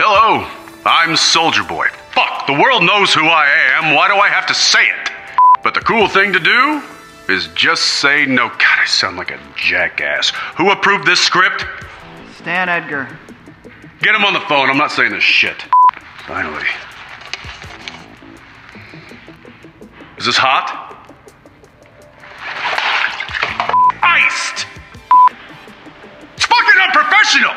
Hello, I'm Soldier Boy. Fuck, the world knows who I am. Why do I have to say it? But the cool thing to do is just say no. God, I sound like a jackass. Who approved this script? Stan Edgar. Get him on the phone. I'm not saying this shit. Finally. Is this hot? Iced! It's fucking unprofessional!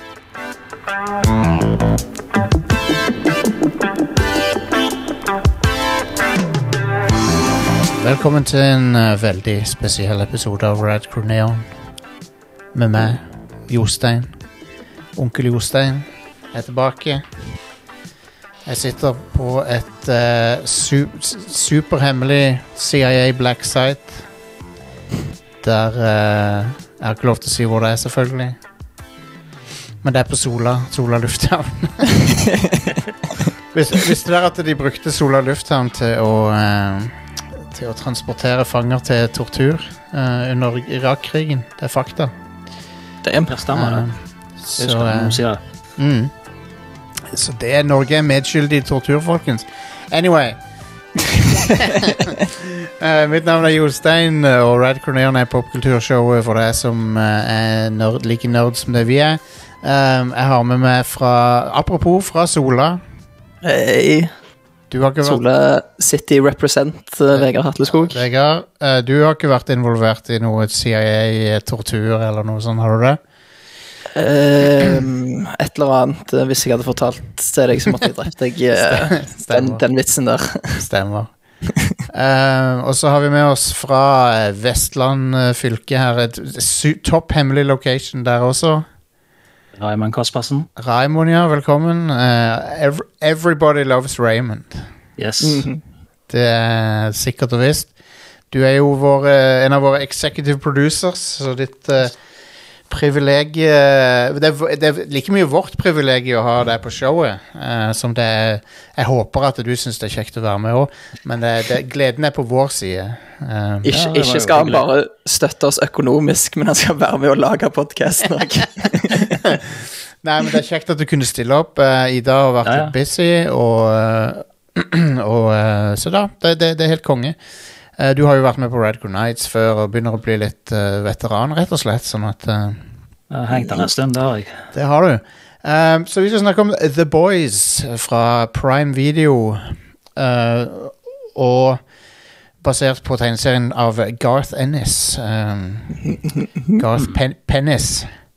Velkommen til en veldig spesiell episode av Red Crew Neon. Med meg, Jostein. Onkel Jostein er tilbake. Jeg sitter på et superhemmelig CIA black site. Der jeg har ikke lov til å si hvor det er, selvfølgelig. Men det er på Sola lufthavn. Visste dere at de brukte Sola lufthavn til å transportere fanger til tortur under Irak-krigen? Det er fakta. Det er en stemmer det. Så det er Norge er medskyldig i tortur, folkens. Anyway. Mitt navn er Jostein, og Red Crew Neon er popkulturshowet for deg som er like nerd som det vi er. Jeg har med meg apropos fra Sola. Hei. Sola City Represent, Vegard Hatleskog. Vegard, du har ikke vært involvert i noe CIA-tortur eller noe sånt, har du det? Et eller annet, hvis jeg hadde fortalt til deg som at jeg drepte den vitsen der. Stemmer. Og så har vi med oss fra Vestland fylke her, et topp-hemmelig location der også. Raymond Kaspersen. Raymond, ja, velkommen. Everybody loves Raymond. Yes. Det er sikkert og visst. Du er jo en av våre executive producers, så ditt privilegie det er like mye vårt privilegie å ha deg på showet som det er. Jeg håper at du synes det er kjekt å være med også, men gleden er på vår side. Ikke skal han bare støtte oss økonomisk, men han skal være med å lage podcasten også. Nei, men det er kjekt at du kunne stille opp. Ida har vært litt busy så da, det er helt konge. Du har jo vært med på Red Crew Nights før og begynner å bli litt veteran, rett og slett, sånn at Jeg har hengt der en stund, det har jeg. Det har du. Så vi skal snakke om The Boys fra Prime Video, og basert på tegneserien av Garth Ennis. Garth Pennis.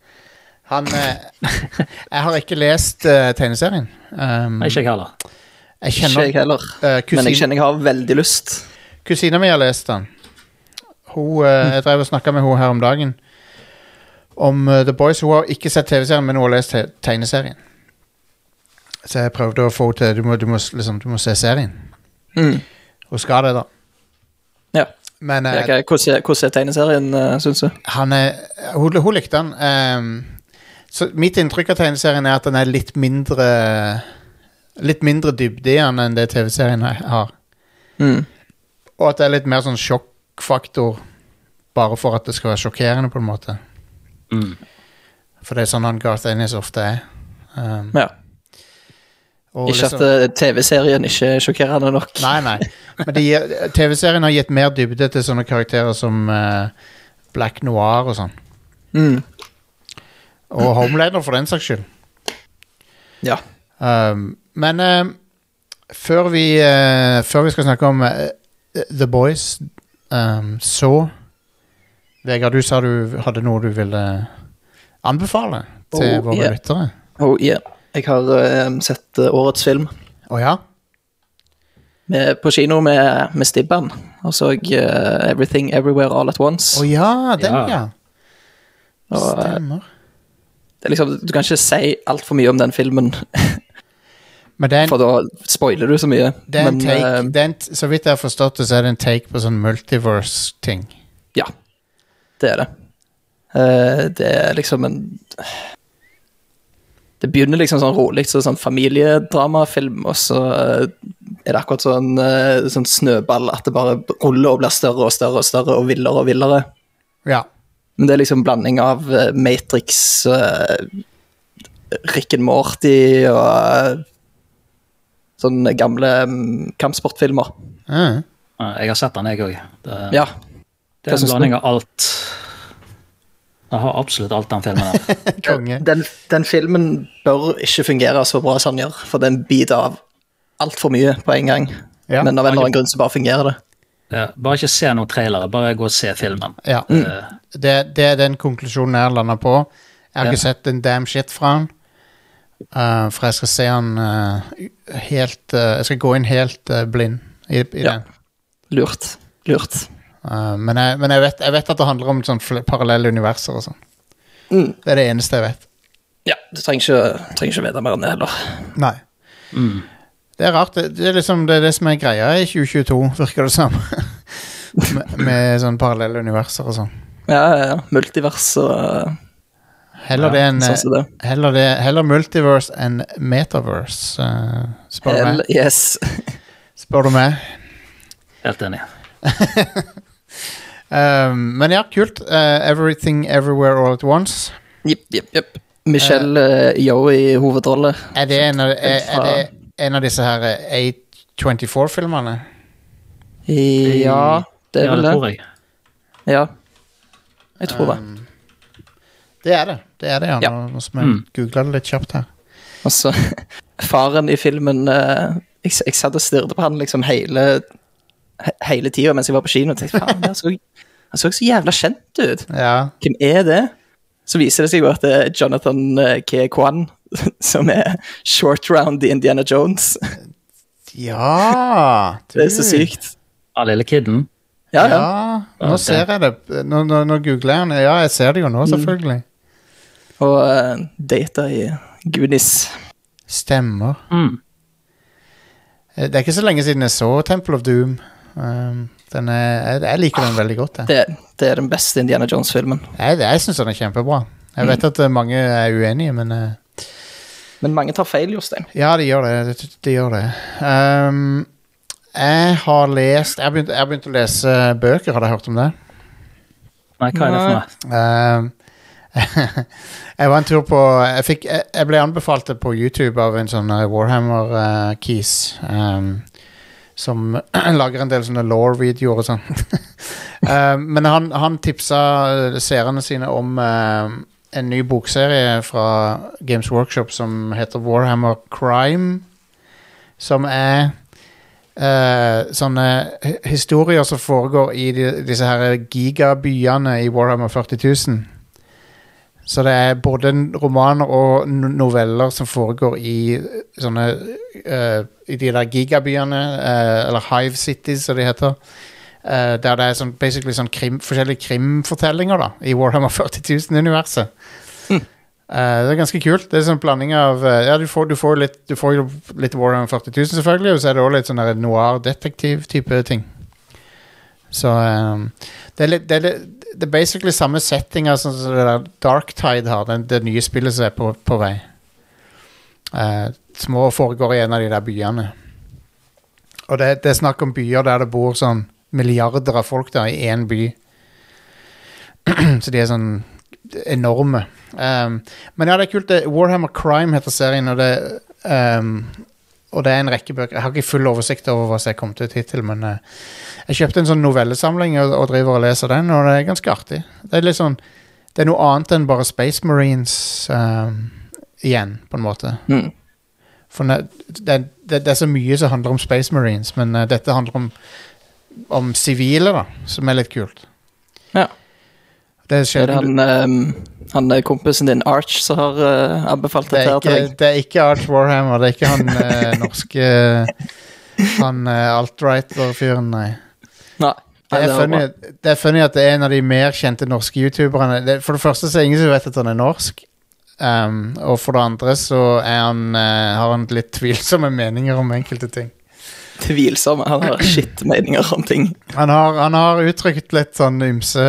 Jeg har ikke lest tegneserien. Ikke jeg heller. Ikke jeg heller, men jeg kjenner jeg har veldig lyst. Kusina mi har lest den. Jeg drev og snakket med henne her om dagen om The Boys. Hun har ikke sett TV-serien, men hun har lest tegneserien. Så jeg prøvde å få til du må se serien. Hun skal det da. Ja. Men, hvordan er tegneserien, synes du? Hun likte den. Så mitt inntrykk av tegneserien er at den er litt mindre dybde i den enn det TV-serien har. Og at det er litt mer sånn sjokkfaktor bare for at det skal være sjokkerende på en måte. For det er sånn han Garth Ennis ofte er. Ja. Ikke at TV-serien ikke er sjokkerende nok. Nei. Men TV-serien har gitt mer dybde til sånne karakterer som Black Noir og sånn. Og Homelander for den saks skyld. Ja. Men før vi skal snakke om The Boys, så Vegard, du sa du hadde noe du ville anbefale til våre lyttere. Jeg har sett årets film. Ja? På kino med Stibban, og så Everything Everywhere All at Once. Ja, den ja. Stemmer. Det er liksom, du kan ikke si alt for mye om den filmen. For da spoiler du så mye. Så vidt jeg har forstått det, så er det en take på sånn multiverse-ting. Ja, det er det. Det er liksom det begynner liksom sånn rolig, sånn familiedramafilm, og så er det akkurat sånn snøball at det bare ruller og blir større og større og større og villere og villere. Ja. Men det er liksom blanding av Matrix Rick and Morty og sånne gamle kampsportfilmer. Jeg har sett den, jeg også. Ja. Det er en blanding av alt. Jeg har absolutt alt den filmen der. Konge. Den filmen bør ikke fungere så bra som den gjør, for den biter av alt for mye på en gang. Ja. Men av en eller annen grunn så bare fungerer det. Ja, bare ikke se noen trailere, bare gå og se filmen. Ja. Det er den konklusjonen jeg lander på. Jeg har ikke sett en damn shit fra han. For jeg skal se han helt jeg skal gå inn helt blind i den. Lurt. Men jeg vet at det handler om sånn parallelle universer og sånn. Det er det eneste jeg vet. Ja, du trenger ikke vite mer enn det heller. Nei. Det er rart. Det er liksom det som er greia i 2022, virker det som. med sånn parallelle universer og sånn. Ja. Multivers og heller multiverse enn metaverse, spør du meg. Yes. Spør du meg. Helt enig. Men ja, kult. Everything Everywhere All At Once. Jepp. Michelle Yeoh i hovedrolle. Er det en av disse her A24-filmerne? Ja, det er vel det. Tror jeg. Ja, jeg tror det. Det er det, ja. Nå som jeg googlet det litt kjapt her. Og så, faren i filmen, jeg satt og styrte på han liksom hele tiden mens jeg var på kino, og tenkte, faen, han så så jævla kjent ut. Ja. Hvem er det? Så viser det seg jo at det er Jonathan Ke Kwan, som er short round i Indiana Jones. Ja, det er så sykt. Ja, lille kidden. Ja, nå ser jeg det. Nå googler jeg den. Ja, jeg ser det jo nå, selvfølgelig. Og Data i Goonies. Stemmer. Det er ikke så lenge siden jeg så Temple of Doom. Jeg liker den veldig godt. Det er den beste Indiana Jones-filmen. Jeg synes den er kjempebra. Jeg vet at mange er uenige, men mange tar feil, Jostein. Ja, de gjør det. De gjør det. Jeg har begynt å lese bøker. Har dere hørt om det? Nei, hva er det for meg? Jeg var en tur på jeg ble anbefalt det på YouTube av en sånn Warhammer Keys som lager en del sånne lore-videoer og sånn. Men han tipsa seerne sine om en ny bokserie fra Games Workshop som heter Warhammer Crime, som er sånne historier som foregår i disse her gigabyene i Warhammer 40.000. Så det er både romaner og noveller som foregår i sånne i de der gigabyene, eller Hive Cities som de heter, der det er sånn, basically sånn forskjellige krimfortellinger da, i Warhammer 40.000-universet. Det er ganske kult. Det er sånn blanding av du får jo litt Warhammer 40.000 selvfølgelig, og så er det også litt sånn der noir-detektiv-type ting. Så det er basically samme settinger som det der Darktide har, det nye spillet som er på vei. Små foregår i en av de der byene. Og det er snakk om byer der det bor sånn milliarder av folk der i en by. Så de er sånn enorme. Men ja, det er kult. Warhammer Crime heter serien, og det er en rekke bøker. Jeg har ikke full oversikt over hva som er kommet ut hittil, men jeg kjøpte en sånn novellesamling og driver og leser den, og det er ganske artig. Det er litt sånn, det er noe annet enn bare Space Marines igjen, på en måte. For det er så mye som handler om Space Marines, men dette handler om sivile da, som er litt kult. Ja. Det er det han kompisen din Arch som har anbefalt det til deg? Det er ikke Arch Warhammer, det er ikke han norske han alt-right-fyren, nei. Det er funny at det er en av de mer kjente norske youtuberne. For det første så er ingen som vet at han er norsk, og for det andre så har han litt tvilsomme meninger om enkelte ting. Tvilsomme? Han har shit-meninger om ting. Han har uttrykt litt sånn ymse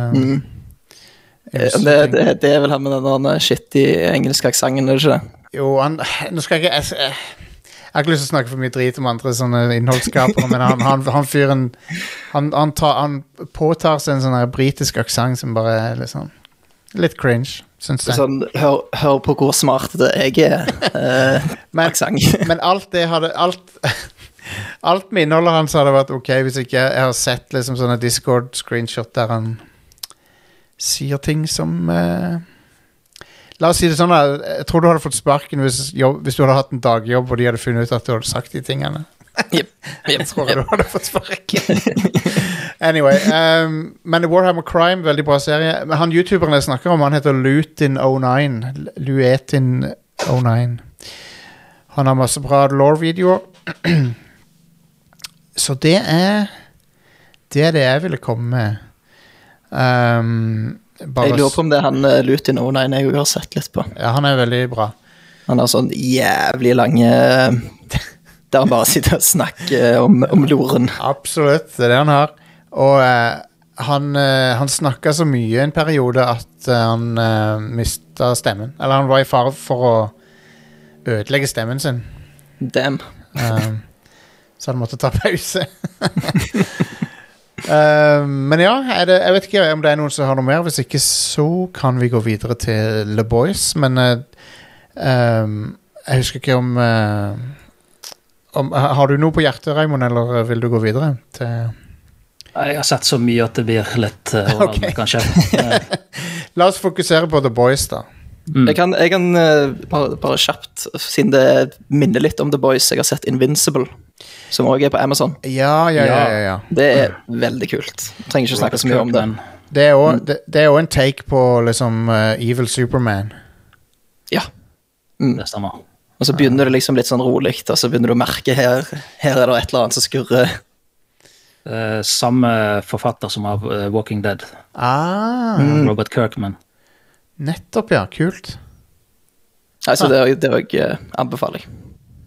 det er vel han med den shit i engelsk aksenten, er det ikke det? Jo, nå skal jeg har ikke lyst til å snakke for mye drit om andre sånne innholdsskapere, men han fyren han påtar seg en sånn her britisk aksent som bare er litt sånn litt cringe. synes jeg. Sånn, hør på hvor smart det jeg er. Aksent. Men alt det hadde alt med innholdet hans hadde vært ok hvis ikke jeg har sett liksom sånne Discord-screenshot der han sier ting som la oss si det sånn jeg tror du hadde fått sparken hvis du hadde hatt en dagjobb og de hadde funnet ut at du hadde sagt de tingene. Jeg tror du hadde fått sparken. Anyway, men Warhammer Crime, veldig bra serie. Han youtuberen jeg snakker om, han heter Luetin09. Luetin09. Han har masse bra lore-videoer. Så det er det jeg ville komme med. Jeg lurer på om det er han Lutin09 jeg har sett litt på. Ja, han er veldig bra. Han har sånn jævlig lange der han bare sitter og snakker om loren. Absolutt, det er det han har. Og han snakket så mye en periode at han mistet stemmen. Eller han var i fare for å ødelegge stemmen sin. Damn. Så han måtte ta pause. Men ja, jeg vet ikke om det er noen som har noe mer. Hvis ikke så kan vi gå videre til The Boys. Men jeg husker ikke om har du noe på hjertet, Raymond, eller vil du gå videre til... Jeg har sett så mye at det blir litt overalt, kanskje. La oss fokusere på The Boys, da. Jeg kan bare kjapt, siden det minner litt om The Boys, jeg har sett Invincible, som også er på Amazon. Ja. Det er veldig kult. Jeg trenger ikke snakke så mye om det. Det er også en take på liksom Evil Superman. Ja. Det stemmer. Og så begynner det liksom litt sånn rolig, og så begynner du å merke her er det et eller annet som skurrer. Samme forfatter som av Walking Dead. Robert Kirkman. Nettopp, ja. Kult. Altså, det anbefaler jeg.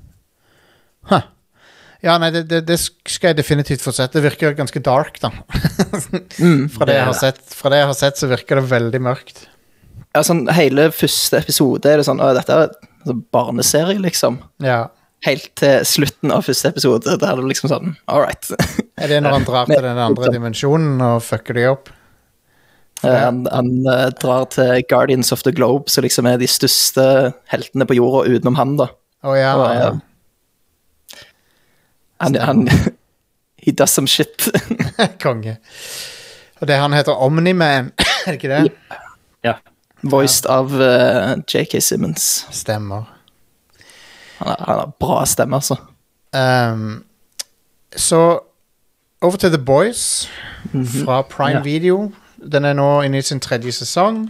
Ja, nei, det skal jeg definitivt få sett. Det virker ganske dark, da. Fra det jeg har sett, så virker det veldig mørkt. Ja, sånn, hele første episode er det sånn, dette er en barneserie, liksom. Ja. Helt til slutten av første episode, der er det liksom sånn, all right. Er det når han drar til den andre dimensjonen og fucker de opp? Han drar til Guardians of the Globe, så liksom er de største heltene på jorda utenom han, da. Ja. Han he does some shit. Konge. Og det han heter Omni-Man, er det ikke det? Ja. Voiced av J.K. Simmons. Stemmer. Han har bra stemme, altså. Så over til The Boys fra Prime Video. Den er nå inne i sin 3. sesong.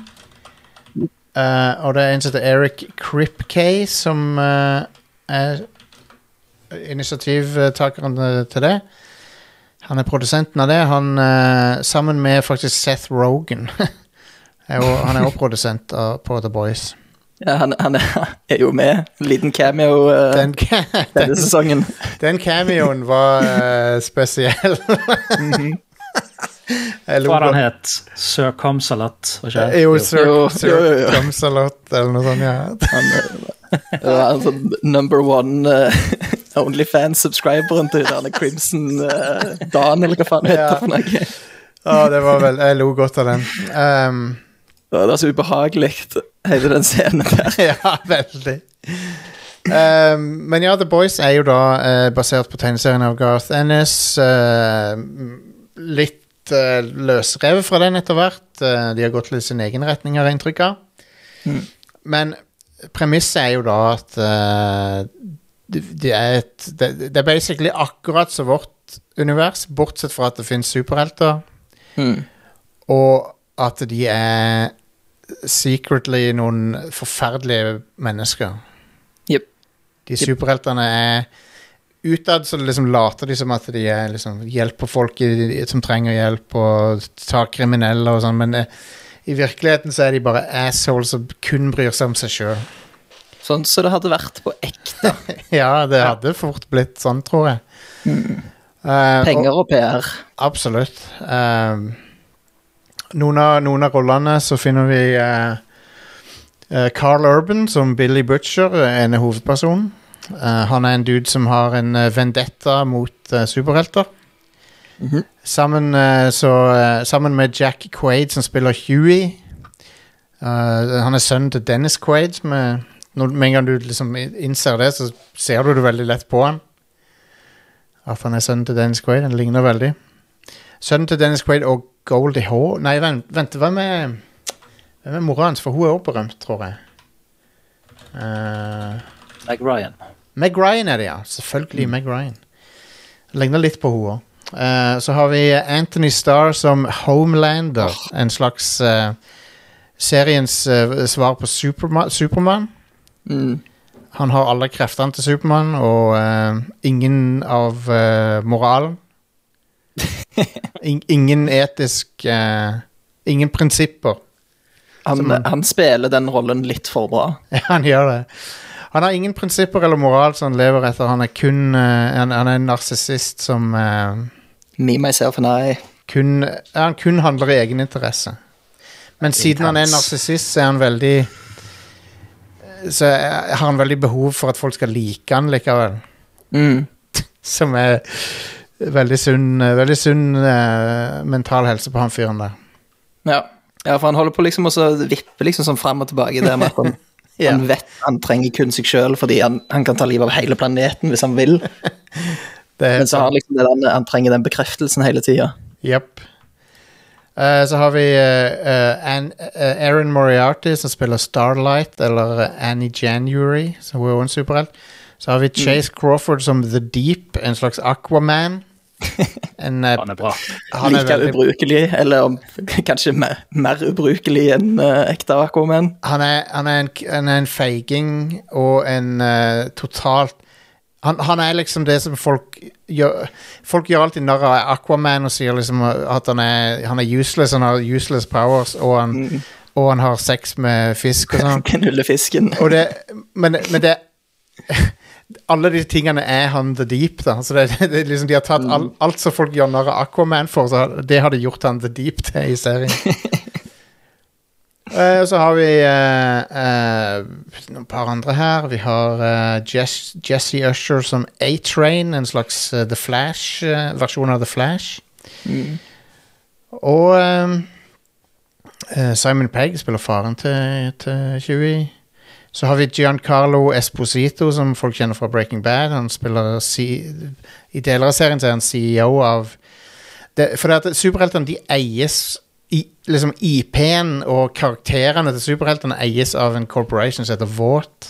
Og det er en som heter Eric Kripke som er initiativtakeren til det. Han er produsenten av det. Han sammen med faktisk Seth Rogen. Han er også produsent på The Boys. Ja, han er jo med. En liten cameo denne sesongen. Den cameoen var spesiell. Hva han het? Sir Comsalot? Jo, Sir Comsalot, eller noe sånt, ja. Han er sånn #1 OnlyFans-subscriberen til denne Crimson Dan, eller hva faen heter for noe. Det var vel, jeg lo godt av den. Det er så ubehagelig, hele den scenen der. Ja, veldig. Men ja, The Boys er jo da basert på tegneserien av Garth Ennis. Litt løsrevet fra den etter hvert. De har gått litt sin egen retning, har jeg inntrykk av. Men premisset er jo da at det er basically akkurat så vårt univers, bortsett fra at det finnes superhelter. Og at de er secretly noen forferdelige mennesker. Yep. De superhelterne er utad, så liksom later de som at de er liksom, hjelper folk som trenger hjelp og tar kriminelle og sånn, men i virkeligheten så er de bare assholes som kun bryr seg om seg selv. Sånn så det hadde vært på ekte. Ja, det hadde fort blitt sånn, tror jeg. Penger og PR. Absolutt. Noen av rollene så finner vi Carl Urban som Billy Butcher, en hovedperson. Han er en dude som har en vendetta mot superhelter. Sammen med Jack Quaid som spiller Huey. Han er sønnen til Dennis Quaid. Med en gang du liksom innser det, så ser du det veldig lett på han. At han er sønnen til Dennis Quaid. Han ligner veldig. Sønnen til Dennis Quaid og Goldie Hawn. Nei, vent, hvem er mora hans? For hun er også berømt, tror jeg. Meg Ryan. Meg Ryan er det, ja. Selvfølgelig Meg Ryan. Ligner litt på henne. Så har vi Anthony Starr som Homelander. En slags seriens svar på Superman. Han har alle kreftene til Superman, og ingen av moralen. Ingen etisk ingen prinsipper. Han spiller den rollen litt for bra. Ja, han gjør det. Han har ingen prinsipper eller moral som han lever etter. Han er kun han er en narsissist som Me, myself and I. Han kun handler i egen interesse. Men siden han er en narsissist, så er han veldig så har han veldig behov for at folk skal like han likevel. Som er veldig sunn mental helse på han fyren der. Ja, for han holder på liksom å vippe liksom sånn frem og tilbake der med at han, han vet han trenger kun seg selv fordi han kan ta livet av hele planeten hvis han vil. Men så har han liksom han trenger den bekreftelsen hele tiden. Jep. Så har vi Erin Moriarty som spiller Starlight, eller Annie January, som er også en superhelt. Så har vi Chase Crawford som The Deep, en slags Aquaman. Han er bra. Han er like ubrukelig, eller kanskje mer ubrukelig enn ekte Aquaman. Han er en feiging og en totalt han er liksom det som folk gjør alltid narr av Aquaman og sier liksom at han er useless, han har useless powers, og han har sex med fisk og sånn. Knulle fisken. Og men det alle de tingene er han The Deep da. Så det liksom, de har tatt alt som folk gjør narr av Aquaman for, så det har de gjort han The Deep til i serien. Så har vi noen par andre her. Vi har Jesse Usher som A-Train, en slags The Flash versjon av The Flash. Og Simon Pegg spiller faren til Huey. Så har vi Giancarlo Esposito, som folk kjenner fra Breaking Bad. Han spiller i deler av serien så er han CEO av for det at superheltene de eies liksom IP-en og karakterene til superheltene eies av en corporation som heter Vought.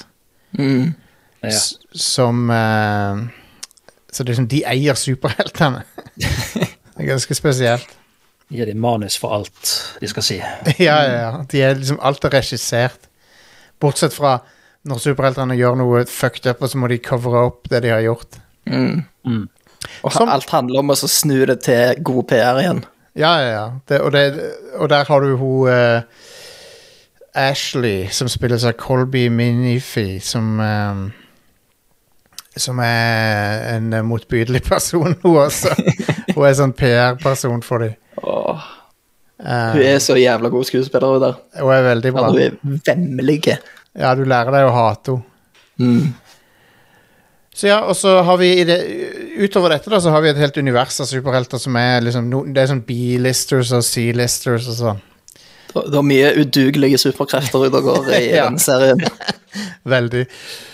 Som så liksom de eier superheltene. Det er ganske spesielt. Gir de manus for alt de skal si. Ja. De er liksom alt er regissert. Bortsett fra når superheltene gjør noe fucked up, og så må de cover opp det de har gjort. Og alt handler om å snu det til god PR igjen. Ja. Og der har du hun Ashley, som spiller seg Colby Minifi, som er en motbydelig person, hun også. Hun er sånn PR-person for dem. Hun er så jævla god skuespiller der. Hun er veldig bra. Hun er vemmelige. Ja, du lærer deg å hate henne. Så ja, og så har vi utover dette da, så har vi et helt univers av superhelter som er liksom, det er sånn B-listers og C-listers og sånn. Det er mye udugelige superkrefter ut og går i den serien. Veldig.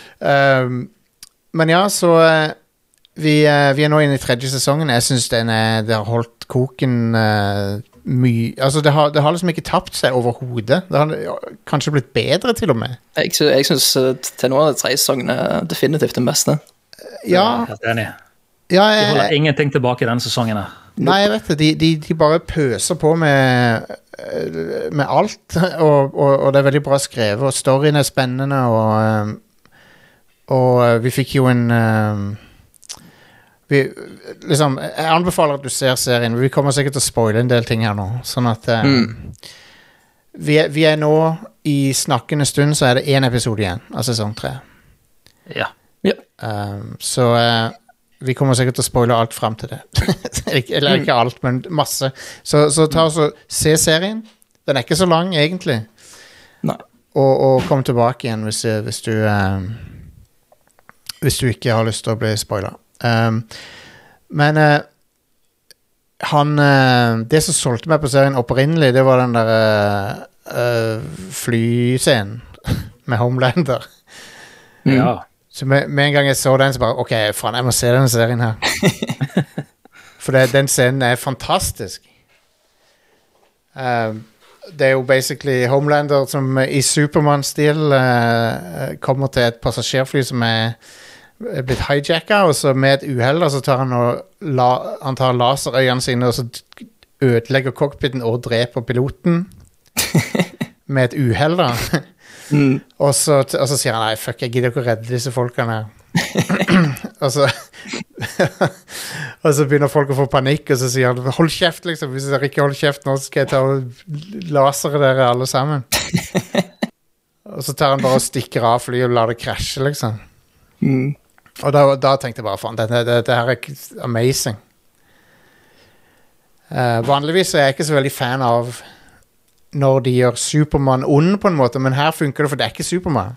Men ja, så vi er nå inne i 3. sesongen. Jeg synes det har holdt koken mye. Altså, det har liksom ikke tapt seg overhodet. Det har kanskje blitt bedre til og med. Jeg synes til nå er 3 sesongen definitivt den beste. Ja. Helt enig. Ja, de holder ingenting tilbake i denne sesongen. Nei, jeg vet det. De bare pøser på med alt, og det er veldig bra skrevet, og storyen er spennende, og vi fikk jo en jeg anbefaler at du ser serien. Vi kommer sikkert til å spoile en del ting her nå, sånn at vi er nå i snakkende stund, så er det 1 episode igjen av sesong 3. Ja. Så vi kommer sikkert til å spoile alt frem til det. Eller ikke alt, men masse. Så ta og se serien. Den er ikke så lang egentlig. Nei. Og kom tilbake igjen hvis du ikke har lyst til å bli spoilet. Men det som solgte meg på serien opprinnelig, det var den der flyscenen med Homelander. Ja. Så med en gang jeg så den, så bare, ok, faen, jeg må se denne serien her. For den scenen er fantastisk. Det er jo basically Homelander som i Superman-stil kommer til et passasjerfly som er blitt hijacket, og så med et uheld så tar han tar laserøyene sine og så ødelegger cockpiten og dreper piloten med et uheld da. Og så sier han, nei, fuck, jeg gidder ikke å redde disse folkene og så og så begynner folk å få panikk, og så sier han, hold kjeft liksom, hvis dere ikke holder kjeft nå, så skal jeg ta og lasere dere alle sammen. Og så tar han bare og stikker av fly og lar det krasje liksom. Og da tenkte jeg bare, faen, det her er amazing. Vanligvis er jeg ikke så veldig fan av når de gjør Superman ond på en måte, men her funker det, for det er ikke Superman.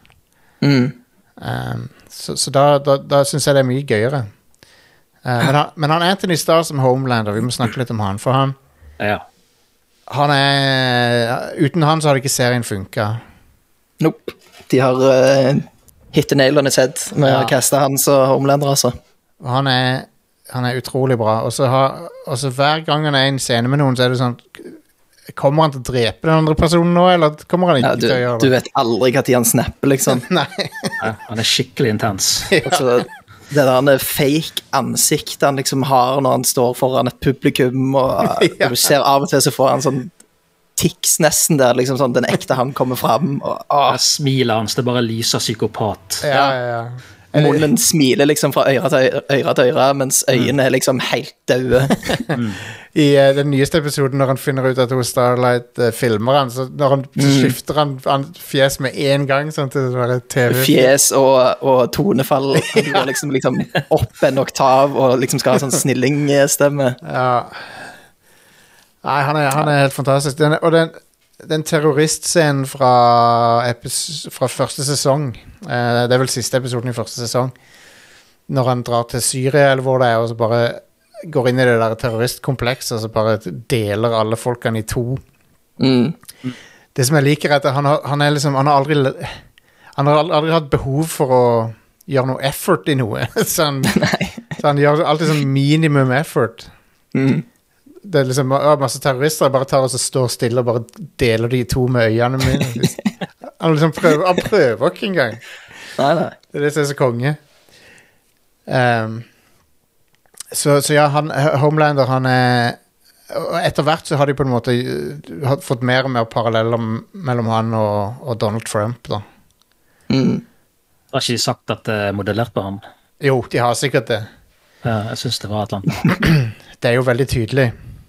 Så da synes jeg det er mye gøyere. Men han Anthony Starr som Homelander, vi må snakke litt om han, for han er, uten han så hadde ikke serien funket. Nope. De har hit the nail on its head med å kaste hans og Homelander, altså. Han er utrolig bra, og så hver gang han er i en scene med noen, så er det sånn, kommer han til å drepe den andre personen nå, eller kommer han ikke til å gjøre det? Du vet aldri hva tid han snapper, liksom. Nei. Han er skikkelig intens. Altså, det der fake ansikt han liksom har når han står foran et publikum, og du ser av og til så får han sånn tics nesten der, liksom sånn, den ekte han kommer frem. Smilet hans, det bare lyser psykopat. Ja. Munnen smiler liksom fra øyre til øyre, mens øynene er liksom helt døde. I den nyeste episoden, når han finner ut at Starlight filmer han, så når han skifter han fjes med en gang, sånn til det der TV. Fjes og tonefall, han går liksom opp en oktav, og liksom skal ha sånn snillingstemme. Ja. Nei, han er helt fantastisk. Den terroristscenen fra første sesong, det er vel siste episoden i første sesong, når han drar til Syria eller hvor det er, og så bare går inn i det der terroristkomplekset, og så bare deler alle folkene i to. Det som jeg liker er at han har aldri hatt behov for å gjøre noe effort i noe. så han gjør alltid sånn minimum effort. Det er liksom masse terrorister, jeg bare tar og så står stille og bare deler de to med øynene mine. Han liksom prøver ikke engang. Nei. Det er det som er så konge. Så ja, Homelander, han er, og etter hvert så har de på en måte fått mer og mer paralleller mellom han og Donald Trump da. Har ikke de sagt at det er modellert på ham? Jo, de har sikkert det. Ja, jeg synes det var et eller annet. Det er jo veldig tydelig.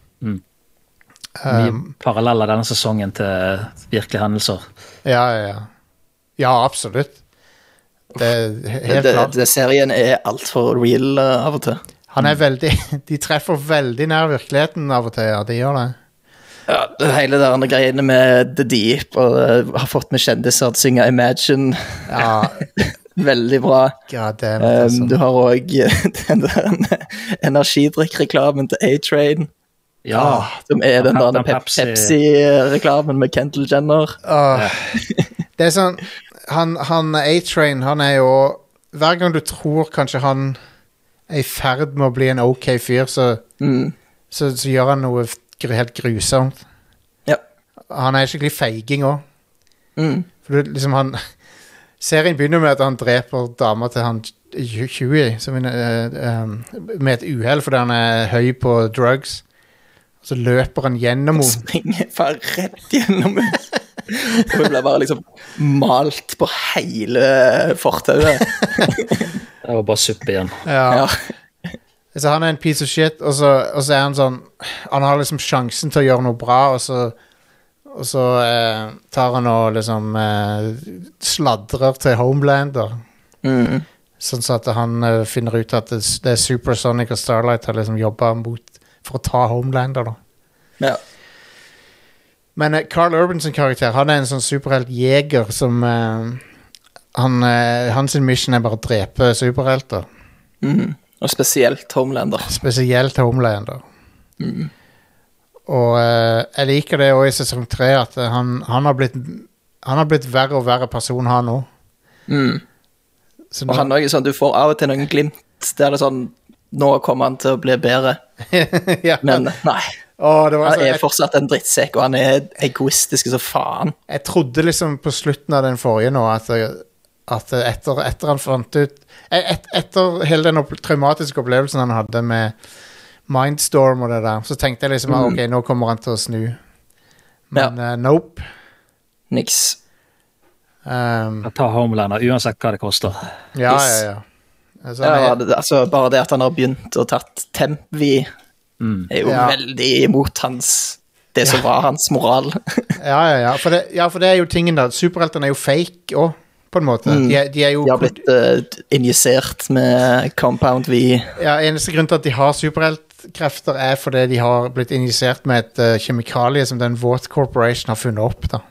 Mye paralleller denne sesongen til virkelige hendelser. Ja, absolutt. Det er helt klart. Serien er alt for real av og til. Han er de treffer veldig nær virkeligheten av og til, ja, de gjør det. Ja, hele det andre greiene med The Deep, og har fått med kjendiser til å synge Imagine. Ja. Veldig bra. Altså. Du har også den der energidrikk-reklamen til A-Train. Ja. Som er den der Pepsi-reklamen med Kendall Jenner. Det er sånn, han A-Train, han er jo, hver gang du tror kanskje han er i ferd med å bli en ok fyr, så gjør han noe helt grusomt. Ja. Han er skikkelig feiging også. For liksom serien begynner med at han dreper dama til han Huey med et uheld fordi han er høy på drugs. Og så løper han gjennom henne. Springer bare rett gjennom henne. Og hun ble bare liksom malt på hele fortauet. Det var bare suppe igjen. Ja. Så han er en piece of shit, og så er han sånn, han har liksom sjansen til å gjøre noe bra, og så tar han og liksom sladrer til Homelander. Sånn at han finner ut at det er Supersonic og Starlight har liksom jobbet mot for å ta Homelander da. Ja. Men Carl Urban sin karakter, han er en sånn superhelt jeger som hans mission er bare å drepe superhelter. Og spesielt Homelander. jeg liker det også i sesong 3, at han har blitt verre og verre person han nå. Og han er sånn, du får av og til noen glimt, der det sånn, nå kommer han til å bli bedre. Ja. Men nei, han er fortsatt en drittsekk, og han er egoistisk så faen. Jeg trodde liksom på slutten av den forrige nå, at etter han fant ut, etter hele den traumatiske opplevelsen han hadde med Mindstorm og det der, så tenkte jeg liksom, ok, nå kommer han til å snu. Men nope. Niks. Ta Homelander, uansett hva det koster. Ja. Altså, bare det at han har begynt å tatt Temp-vi er jo veldig imot det som var hans moral. Ja. For det er jo tingen da, superheltene er jo fake også, på en måte. De har blitt injisert med Compound V. Ja, eneste grunn til at de har superheltkrefter er fordi de har blitt injisert med et kjemikalie som den Vought Corporation har funnet opp da.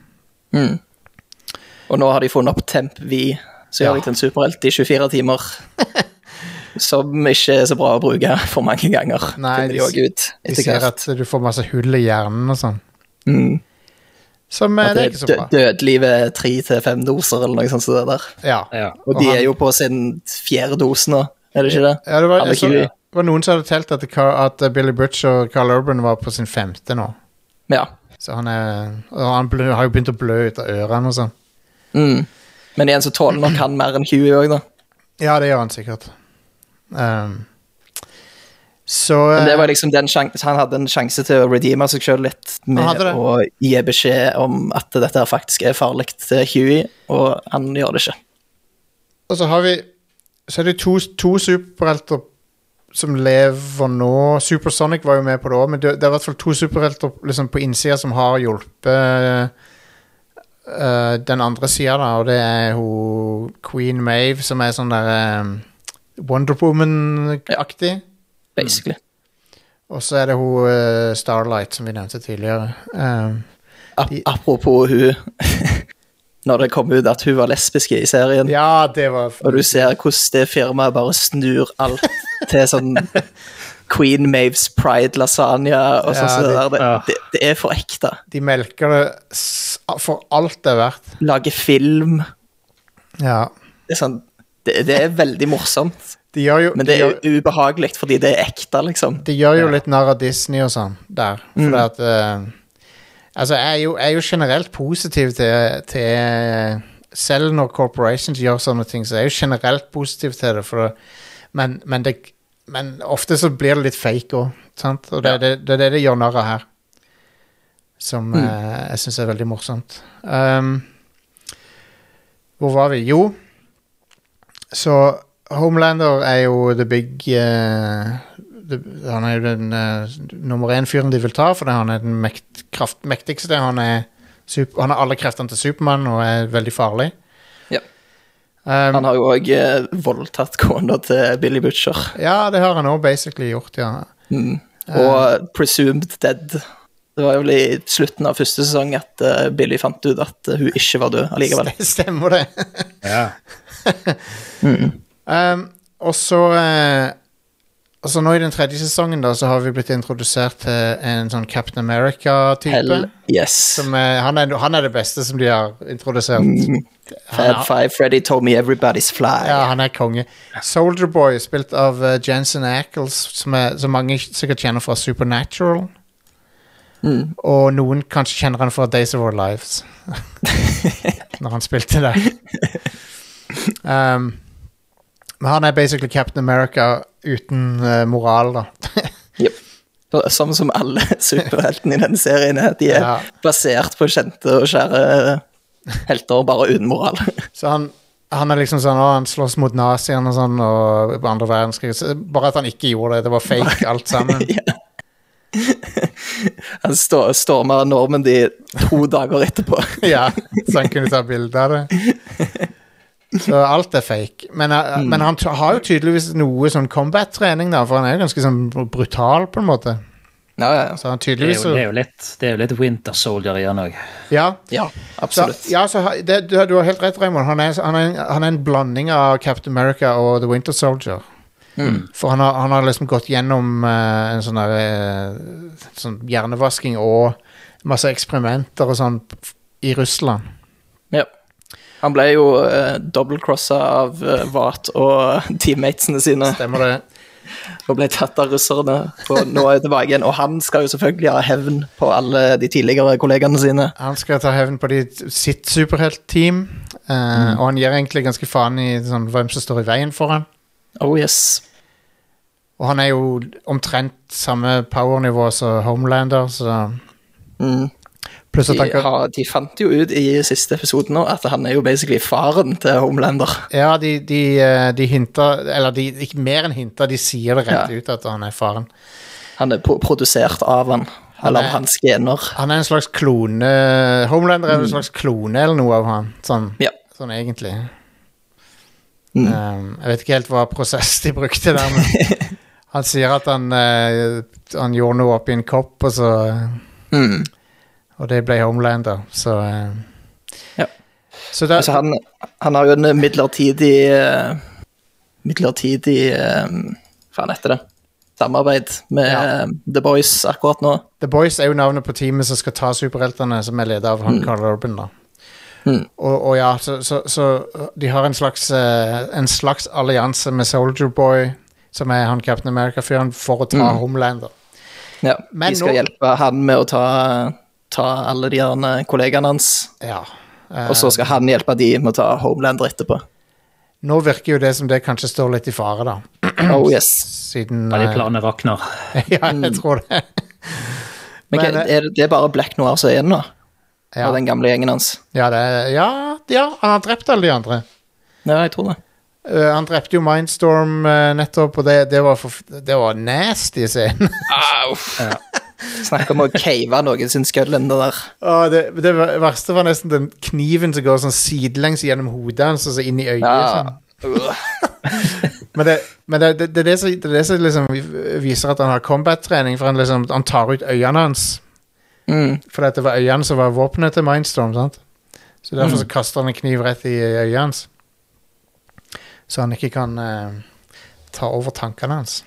Og nå har de funnet opp Temp-V, så gjør de til en superhelt i 24 timer. Som ikke er så bra å bruke for mange ganger. Nei, de ser at du får masse hull i hjernen og sånn. Som det er ikke så bra. Dødelig ved 3-5 doser eller noe sånt så det der. Ja. Og de er jo på sin 4. dose nå, er det ikke det? Ja, det var noen som hadde telt at Billy Butch og Carl Urban var på sin 5. nå. Ja. Så han har jo begynt å blø ut av ørene og sånn. Men igjen så tåler nok han mer enn Huey også da. Ja, det gjør han sikkert. Så men det var liksom han hadde en sjanse til å redeeme seg selv litt med å gi beskjed om at dette her faktisk er farlig til Huey, og han gjør det ikke. Og så er det to superhelter som lever nå. Supersonic var jo med på det også, men det er i hvert fall 2 superhelter liksom på innsida som har hjulpet den andre siden da, og det er Queen Maeve, som er sånn der Wonder Woman-aktig. Basically. Og så er det Starlight, som vi nevnte tidligere. Apropos hun når det kom ut at hun var lesbisk i serien. Ja, det var... Og du ser hvordan det firmaet bare snur alt til sånn Queen Maeves Pride lasagna og sånn. Det er for ekte. De melker det for alt det er verdt. Lager film. Ja. Det er sånn, det er veldig morsomt. Men det er ubehagelig fordi det er ekte, liksom. De gjør jo litt narr av Disney og sånn der. For at altså, jeg er jo generelt positiv til selv når corporations gjør sånne ting, så er jeg jo generelt positiv til det, men ofte så blir det litt fake også, sant? Og det er det de gjør narr av her, som jeg synes er veldig morsomt. Hvor var vi? Jo, så Homelander er jo the big han er jo den nummer 1 fyren de vil ta, for han er den mektigste. Han har alle kreftene til Superman og er veldig farlig. Ja. Han har jo også voldtatt kona til Billy Butcher. Ja, det har han også basically gjort, ja. Og presumed dead. Det var jo i slutten av første sesong at Billy fant ut at hun ikke var død allikevel. Stemmer det. Ja. Og så nå i den 3. sesongen da, så har vi blitt introdusert til en sånn Captain America-type. Hell yes. Han er det beste som de har introdusert. Fab Five, Freddy told me everybody's fly. Ja, han er konge. Soldier Boy, spilt av Jensen Ackles, som mange sikkert kjenner fra Supernatural. Og noen kanskje kjenner han fra Days of Our Lives. Når han spilte der. Men han er basically Captain America uten moral da. Yep. Som alle superheltene i denne serien er. De er basert på kjente og kjære helter, bare uten moral. Så han er liksom sånn, han slåss mot naziene og sånn, og på andre verdenskrig. Bare at han ikke gjorde det var fake alt sammen. Han stormer Normandy 2 dager etterpå. Ja, så han kunne ta bilder av det. Så alt er fake. Men han har jo tydeligvis noe sånn combat-trening da, for han er jo ganske sånn brutal på en måte. Ja. Så han tydeligvis det er jo litt Winter Soldier igjen også. Ja, absolutt. Du har helt rett, Raymond. Han er en blanding av Captain America og The Winter Soldier. For han har liksom gått gjennom en sånn der sånn hjernevasking og masse eksperimenter og sånn i Russland. Ja. Han ble jo dobbeltcrosset av Vat og teammatesene sine. Stemmer det. Og ble tatt av russerne, og nå er tilbake igjen. Og han skal jo selvfølgelig ha hevn på alle de tidligere kollegene sine. Han skal ta hevn på sitt superhelt-team, og han gir egentlig ganske faen i sånn, hvem som står i veien for han. Oh yes. Og han er jo omtrent samme powernivå som Homelander, så... Pluss at de fant jo ut i siste episoden nå at han er jo basically faren til Homelander. Ja, de hinter, eller de ikke mer enn hinter, de sier det rett ut at han er faren. Han er produsert av han, eller av hans gener. Han er en slags klone, Homelander er en slags klone eller noe av han, sånn egentlig. Jeg vet ikke helt hva prosess de brukte der, men han sier at han gjorde noe oppi en kopp, og så... Og det ble Homelander, så... Så altså han har jo en midlertidig faen etter det, samarbeid med The Boys akkurat nå. The Boys er jo navnet på teamet som skal ta superheltene, som er ledet av han Carl Urban da. Og ja, så de har en slags allianse med Soldier Boy, som er han Captain America-fyren, for å ta Homelander. Ja, men de skal hjelpe han med å ta alle de her kollegene hans. Ja. Og så skal han hjelpe de med å ta Homelander etterpå. Nå virker jo det som det kanskje står litt i fare, da. Oh yes. Siden... Ja, de planer rakner. Ja, jeg tror det. Men det er bare Black Noir som er igjen nå? Ja. Av den gamle gjengen hans? Ja, han har drept alle de andre. Ja, jeg tror det. Han drepte jo Mindstorm nettopp, og det var nasty scene. Ja. Snakk om å cave noen sin skøllende der. Det verste var nesten den kniven som går sånn sidelengs gjennom hodet hans og så inn i øyet. Ja. men det er det som liksom viser at han har combat-trening, for han tar ut øynene hans. For det var øynene som var våpenet til Mindstorm, sant? Så derfor så kaster han en kniv rett i øyet hans. Så han ikke kan ta over tankene hans.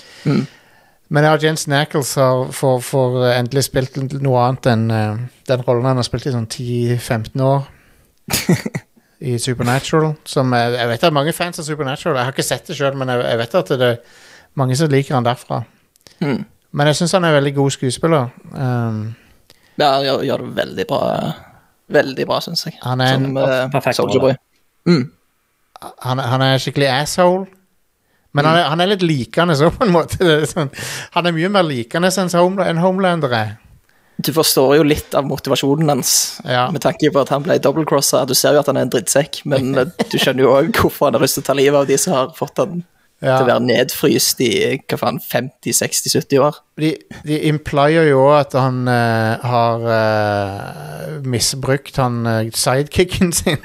Men ja, Jensen Ackles har for endelig spilt noe annet enn den rollen han har spilt i sånn 10-15 år i Supernatural, som jeg vet det er mange fans av Supernatural. Jeg har ikke sett det selv, men jeg vet at det er mange som liker han derfra. Men jeg synes han er veldig god skuespiller. Ja, han gjør det veldig bra, synes jeg. Han er som Soldier Boy. Han er skikkelig asshole. Men han er litt likende så på en måte. Sånn. Han er mye mer likende enn Homelander er. Du forstår jo litt av motivasjonen hans, med tanke på at han ble dobbeltcrosset. Du ser jo at han er en drittsekk, men du skjønner jo også hvorfor han har lyst til å ta livet av de som har fått han til å være nedfryst i 50, 60, 70 år. De implier jo at han har misbrukt han sidekicken sin.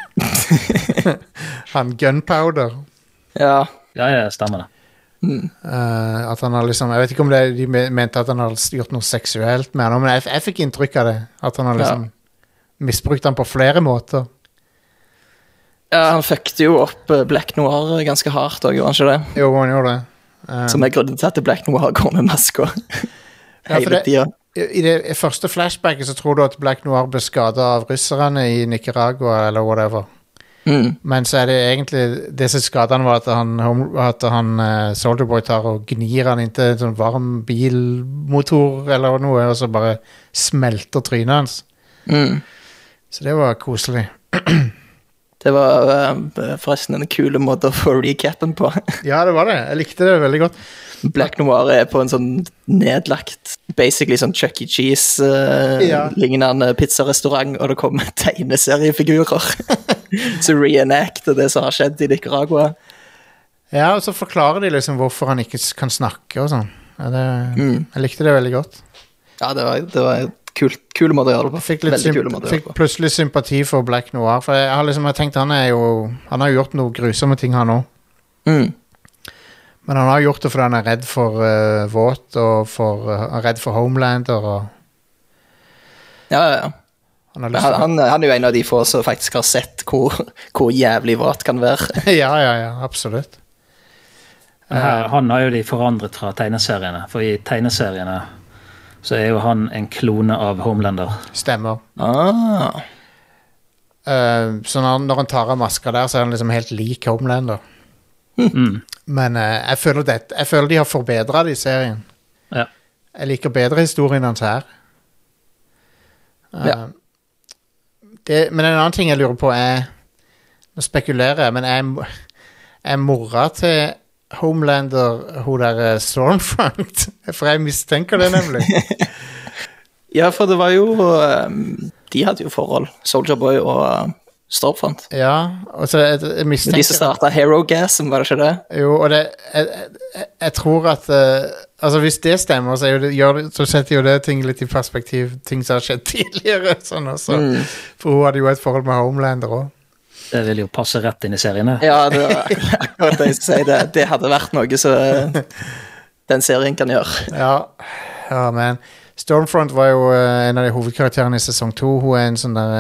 Han Gunpowder. Ja, stemmer det. At han har liksom, jeg vet ikke om de mente at han har gjort noe seksuelt med han, men jeg fikk inntrykk av det, at han har liksom misbrukt han på flere måter. Ja, han fuckte jo opp Black Noir ganske hardt også, gjorde han ikke det? Jo, han gjorde det. Som er grunnen til at Black Noir går med masker hele tiden. I det første flashbacket så tror du at Black Noir ble skadet av russerne i Nicaragua eller whatever. Men så er det egentlig det som skadet han var at han Soldier Boy tar og gnir han inn til en sånn varm bilmotor eller noe, og så bare smelter trynet hans. Så det var koselig. Det var forresten en kule måte å få recappen på. Ja, det var det. Jeg likte det veldig godt. Black Noir er på en sånn nedlagt, basically sånn Chuck E. Cheese lignende pizzarestaurant, og det kommer tegneseriefigurer så reenacte det som har skjedd i Nicaragua. Ja, og så forklarer de liksom hvorfor han ikke kan snakke og sånn. Jeg likte det veldig godt. Ja, det var kul måte å gjøre det på. Fikk plutselig sympati for Black Noir, for jeg har tenkt han har gjort noen grusomme ting han også. Men han har gjort det fordi han er redd for Vought og redd for Homelander og... Ja. Han er jo en av de få som faktisk har sett hvor jævlig Vought kan være. Ja, absolutt. Han har jo de forandret fra tegneseriene, for i tegneseriene så er jo han en klone av Homelander. Stemmer. Så når han tar av maska der, så er han liksom helt lik Homelander. Men jeg føler de har forbedret det i serien. Ja. Jeg liker bedre historien hans her. Men en annen ting jeg lurer på er, nå spekulerer jeg, men er mora til Homelander hun der Stormfront? For jeg mistenker det nemlig. Ja, for det var jo de hadde jo forhold, Soldier Boy og Stormfront. Ja, og så jeg mistenker de som startet Hero Gasm, var det ikke det? Jo, og jeg tror at altså hvis det stemmer, så setter jo det ting litt i perspektiv, ting som har skjedd tidligere sånn også. For hun hadde jo et forhold med Homelander også. Det vil jo passe rett inn i seriene. Ja, det var akkurat det jeg skulle si. Det hadde vært noe så den serien kan gjøre. Ja, men Stormfront var jo en av de hovedkarakterene i sesong 2. Hun er en sånn der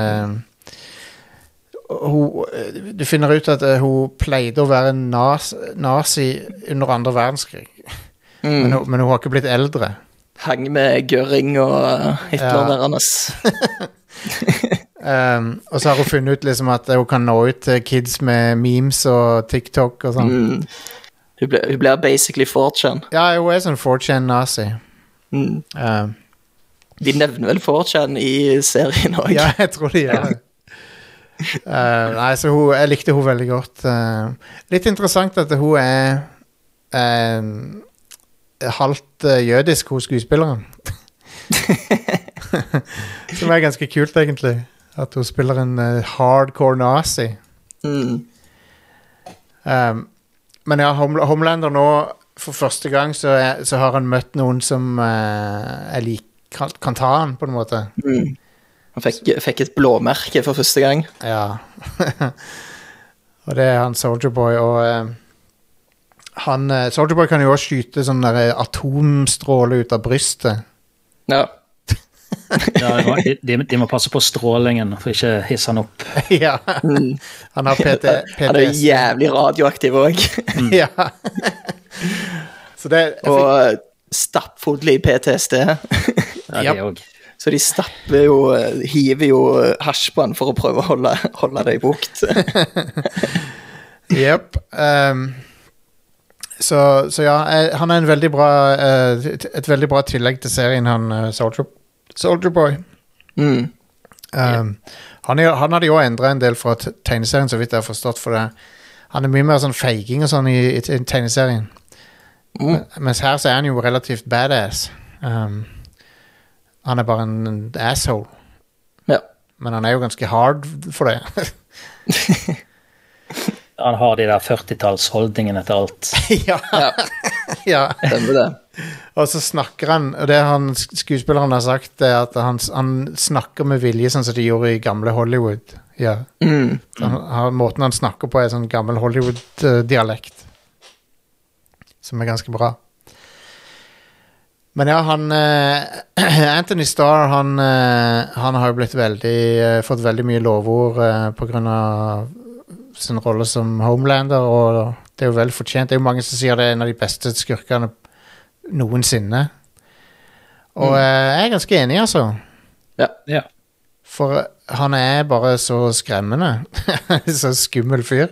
du finner ut at hun pleide å være en nazi under andre verdenskrig. Men hun har ikke blitt eldre. Hang med Göring og Hitler der hennes. Og så har hun funnet ut liksom at hun kan nå ut til kids med memes og TikTok og sånn. Hun blir basically 4chan. Ja, hun er sånn 4chan-nazi. De nevner vel 4chan i serien også. Ja, jeg tror de gjør det. Nei, så jeg likte hun veldig godt. Litt interessant at hun er halvt jødisk hos skuespilleren. Som er ganske kult egentlig. At hun spiller en hardcore nazi. Men ja, Homelander nå for første gang så har han møtt noen som kan ta han på en måte. Han fikk et blåmerke for første gang. Ja. Og det er han Soldier Boy. Og Soldier Boy kan jo også skyte sånn der atomstråle ut av brystet. Ja. Ja, de må passe på strålingen for ikke hisse han opp. Ja. Han har PTSD. Han er jævlig radioaktiv også. Ja. Så det, og stappfodlig PTSD. Ja, det også. Så de hiver jo hasj på han for å prøve å holde det i bukt. Jep. Så ja, han er en veldig bra et veldig bra tillegg til serien, han Soldier Boy. Han hadde jo endret en del fra tegneserien, så vidt jeg har forstått, for det. Han er mye mer sånn feiging og sånn i tegneserien. Mens her så er han jo relativt badass. Han er bare en asshole. Ja. Men han er jo ganske hard for det. Han har de der 40-tallsholdningene til alt. Ja. Ja. Det. Og så snakker han, og det skuespilleren har sagt, er at han snakker med vilje, sånn som de gjorde i gamle Hollywood. Ja. Måten han snakker på er sånn gammel Hollywood-dialekt. Som er ganske bra. Men ja, Anthony Starr, han har jo blitt fått veldig mye lovord på grunn av sin rolle som Homelander, og det er jo vel fortjent. Det er jo mange som sier det er en av de beste skurkene noensinne. Og jeg er ganske enig, altså. Ja. For han er bare så skremmende. Så skummel fyr.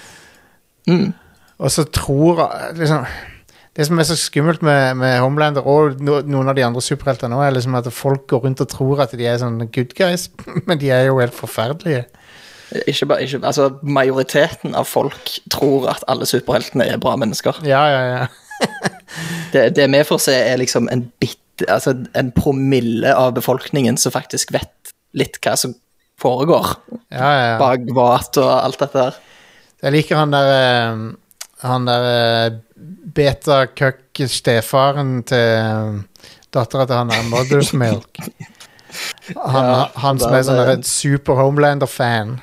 Og så tror liksom, det som er så skummelt med Homelander og noen av de andre superheltene nå, er liksom at folk går rundt og tror at de er sånn good guys, men de er jo helt forferdelige. Ikke, altså majoriteten av folk tror at alle superheltene er bra mennesker. Ja. det vi får se er liksom en promille av befolkningen som faktisk vet litt hva som foregår. Ja. Bak vat og alt dette der. Jeg liker han der beta-køkk stefaren til datteren til han er Mother's Milk. Han som er sånn en super Homelander-fan.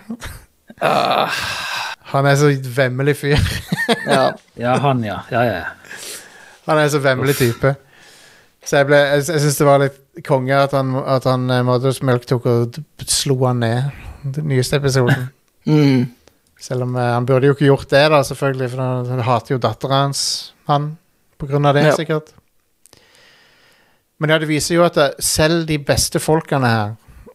Han er så vemmelig fyr. Ja, han. Han er så vemmelig type. Så jeg synes det var litt konge at han Mother's Milk tok og slo han ned den nyeste episoden. Selv om han burde jo ikke gjort det da, selvfølgelig, for han hater jo datteren hans, på grunn av det, sikkert. Men ja, det viser jo at selv de beste folkene her,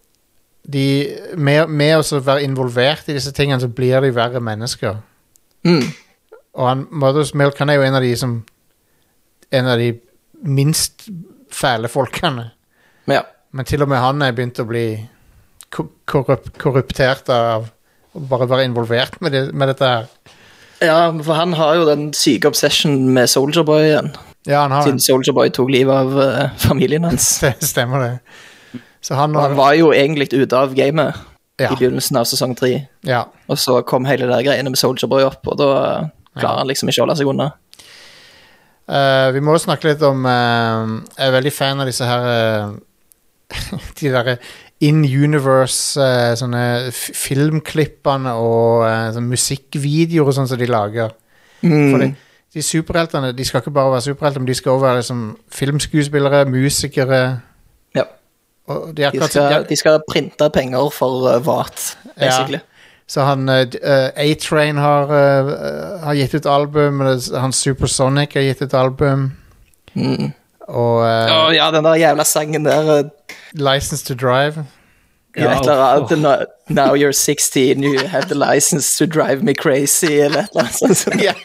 med å være involvert i disse tingene, så blir de verre mennesker. Og Mother's Milk, han er jo en av de minst fæle folkene. Ja. Men til og med han er begynt å bli korruptert av å bare være involvert med dette her. Ja, for han har jo den syke obsession med Soldier Boy igjen. Ja, han har siden Soldier Boy tok livet av familien hans. Det stemmer det. Så han var jo egentlig ute av gamet i begynnelsen av sesong 3. Ja. Og så kom hele det greiene med Soldier Boy opp, og da klarer han liksom ikke å holde seg unna. Vi må snakke litt om jeg er veldig fan av disse her de der in-universe sånne filmklippene og sånne musikkvideoer og sånn som de lager. For de superheltene, de skal ikke bare være superhelter, men de skal også være liksom, filmskuespillere, musikere. Ja. Og de skal printe penger for VAT, basically. Ja. Så han A-Train har gitt ut album, han Supersonic har gitt ut album. Og ja, den der jævla sangen der License to Drive. Ja, now you're 16, you have the license to drive me crazy, eller et eller annet sånt. Ja.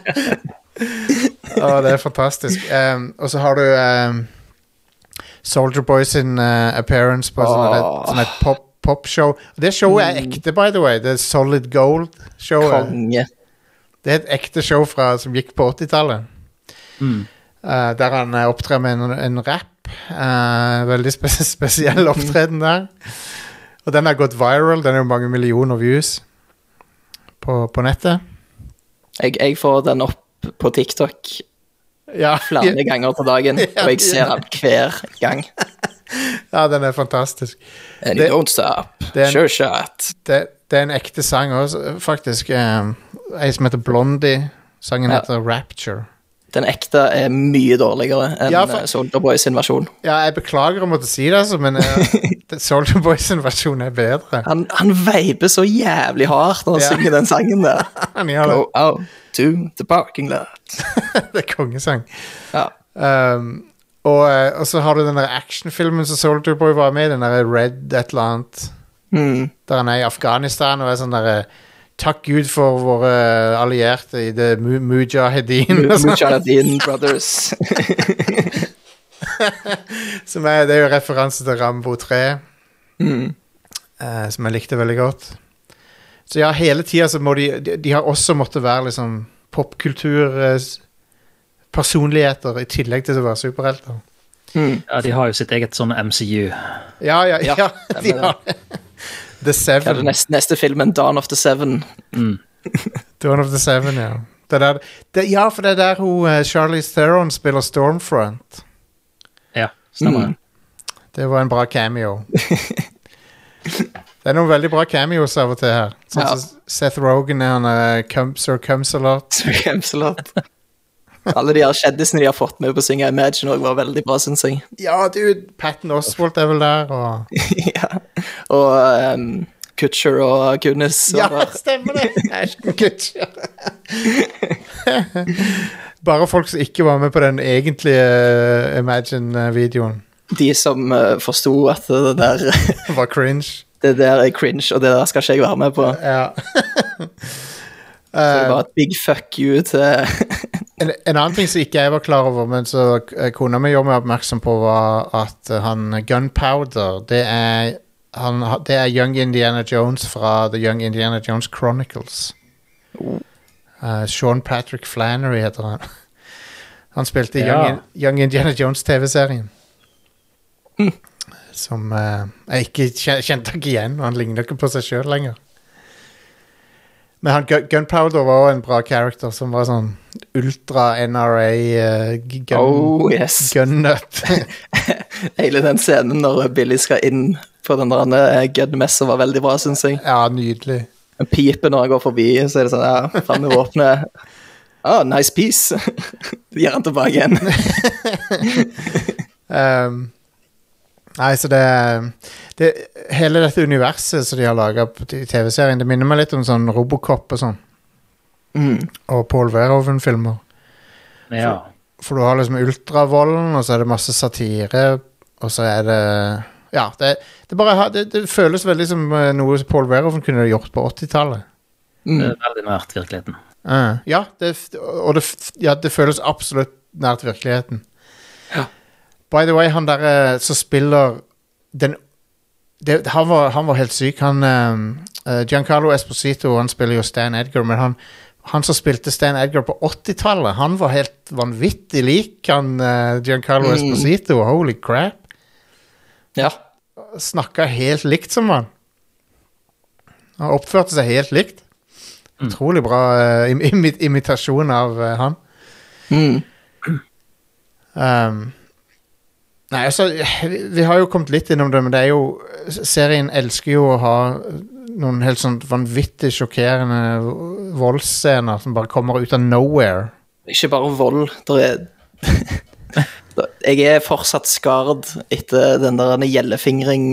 Det er fantastisk. Og så har du Soldier Boy sin appearance på sånn et popshow. Det showet er ekte, by the way. Det er Solid Gold showet. Konge. Det er et ekte show som gikk på 80-tallet. Der han opptrer med en rap. Veldig spesiell opptreden der. Og den har gått viral. Den er jo mange millioner views på nettet. Jeg får den opp på TikTok flere ganger på dagen, og jeg ser den hver gang. Ja, den er fantastisk. And it don't stop. Sure shot. Det er en ekte sang også, faktisk. En som heter Blondie. Sangen heter Rapture. Den ekte er mye dårligere enn Soldier Boy sin versjon. Ja, jeg beklager å måtte si det, men Soldier Boy sin versjon er bedre. Han veiber så jævlig hardt når han synger den sangen der. Han gjør det. Go out to the parking lot. Det er kongesang. Ja. Og så har du den der actionfilmen som Soldier Boy var med, den der Red et eller annet. Der han er i Afghanistan og er sånn der takk Gud for våre allierte i det Mujahedin. Mujahedin Brothers. Det er jo referanse til Rambo 3. Som jeg likte veldig godt. Så ja, hele tiden så må de har også måttet være liksom popkultur personligheter i tillegg til å være superhelter. Ja, de har jo sitt eget sånn MCU. Ja, de har det. The Seven. Neste filmen, Dawn of the Seven. Dawn of the Seven, ja. For det er der Charlize Theron spiller Stormfront. Ja, stemmer. Det var en bra cameo. Det er noen veldig bra cameos av og til her. Seth Rogen Sir Comes-A-Lot. Sir Comes-A-Lot. Alle de her kjeddisene de har fått med på å synge Imagine også var veldig bra, synes jeg. Ja, dude, Patton Oswalt er vel der, og... og Kutcher og Kunis. Ja, stemmer det. Ashton Kutcher. Bare folk som ikke var med på den egentlige Imagine-videoen. De som forstod at det der... var cringe. Det der er cringe, og det der skal ikke jeg være med på. Ja. Så det var et big fuck you til... En annen ting som ikke jeg var klar over, men så kona mi gjorde meg oppmerksom på, var at han Gunpowder, det er Young Indiana Jones fra The Young Indiana Jones Chronicles. Sean Patrick Flannery heter han. Han spilte i Young Indiana Jones TV-serien. Som jeg ikke kjente ikke igjen, og han ligner ikke på seg selv lenger. Men han Gunpowder var også en bra karakter, som var sånn ultra-NRA gun-nut. Hele den scenen når Billy skal inn på den der gun-messer var veldig bra, synes jeg. Ja, nydelig. En pipe når han går forbi, så er det sånn, frem med våpnet. Nice piece. Det gir han tilbake igjen. Nei, så det hele dette universet som de har laget i TV-serien, det minner meg litt om sånn Robocop og sånn. Og Paul Verhoeven-filmer. Ja. For du har liksom ultravolden, og så er det masse satire, og så er det... Ja, det føles veldig som noe Paul Verhoeven kunne gjort på 80-tallet. Det er veldig nært virkeligheten. Ja, det føles absolutt nært virkeligheten. Ja. By the way, han der som spiller han var helt syk. Giancarlo Esposito, han spiller jo Stan Edgar, men han som spilte Stan Edgar på 80-tallet, han var helt vanvittig lik Giancarlo Esposito. Holy crap. Ja. Snakket helt likt som han. Han oppførte seg helt likt. Utrolig bra imitasjon av han. Nei, altså, vi har jo kommet litt innom det, men det er jo, serien elsker jo å ha noen helt sånn vanvittig sjokkerende voldsscener som bare kommer ut av nowhere. Ikke bare vold, jeg er fortsatt skard etter den der gjellefingring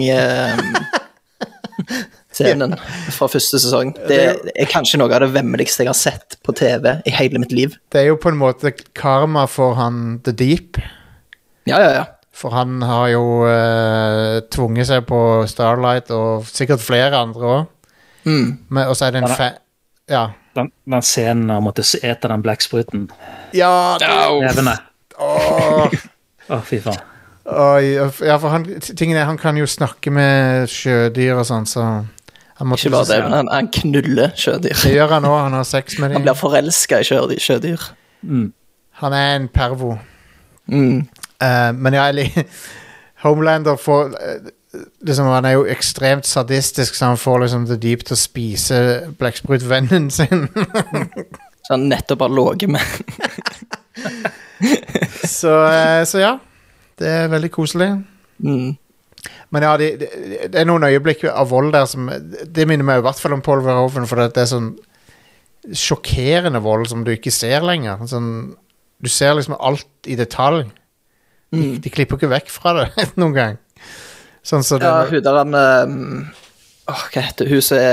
scenen fra første sesong. Det er kanskje noe av det vemmeligste jeg har sett på TV i hele mitt liv. Det er jo på en måte karma for han The Deep. Ja. For han har jo tvunget seg på Starlight, og sikkert flere andre også. Og så er det en ja. Den scenen han måtte ete den blekkspruten. Ja, levende. Fy faen. Ja, for tingen er, han kan jo snakke med sjødyr og sånn, så ikke bare det, men han knuller sjødyr. Det gjør han også, han har sex med dem. Han blir forelsket i sjødyr. Han er en pervo. Men Homelander får liksom, han er jo ekstremt sadistisk, så han får liksom The Deep til å spise blekksprutvennen sin. Så han nettopp har låget med. så ja, det er veldig koselig. Men ja, det er noen øyeblikk av vold der som, det minner meg i hvert fall om Paul Verhoeven, for det er sånn sjokkerende vold som du ikke ser lenger. Sånn, du ser liksom alt i detalj. De klipper ikke vekk fra det noen gang. Sånn så ja, hun der hva heter hun som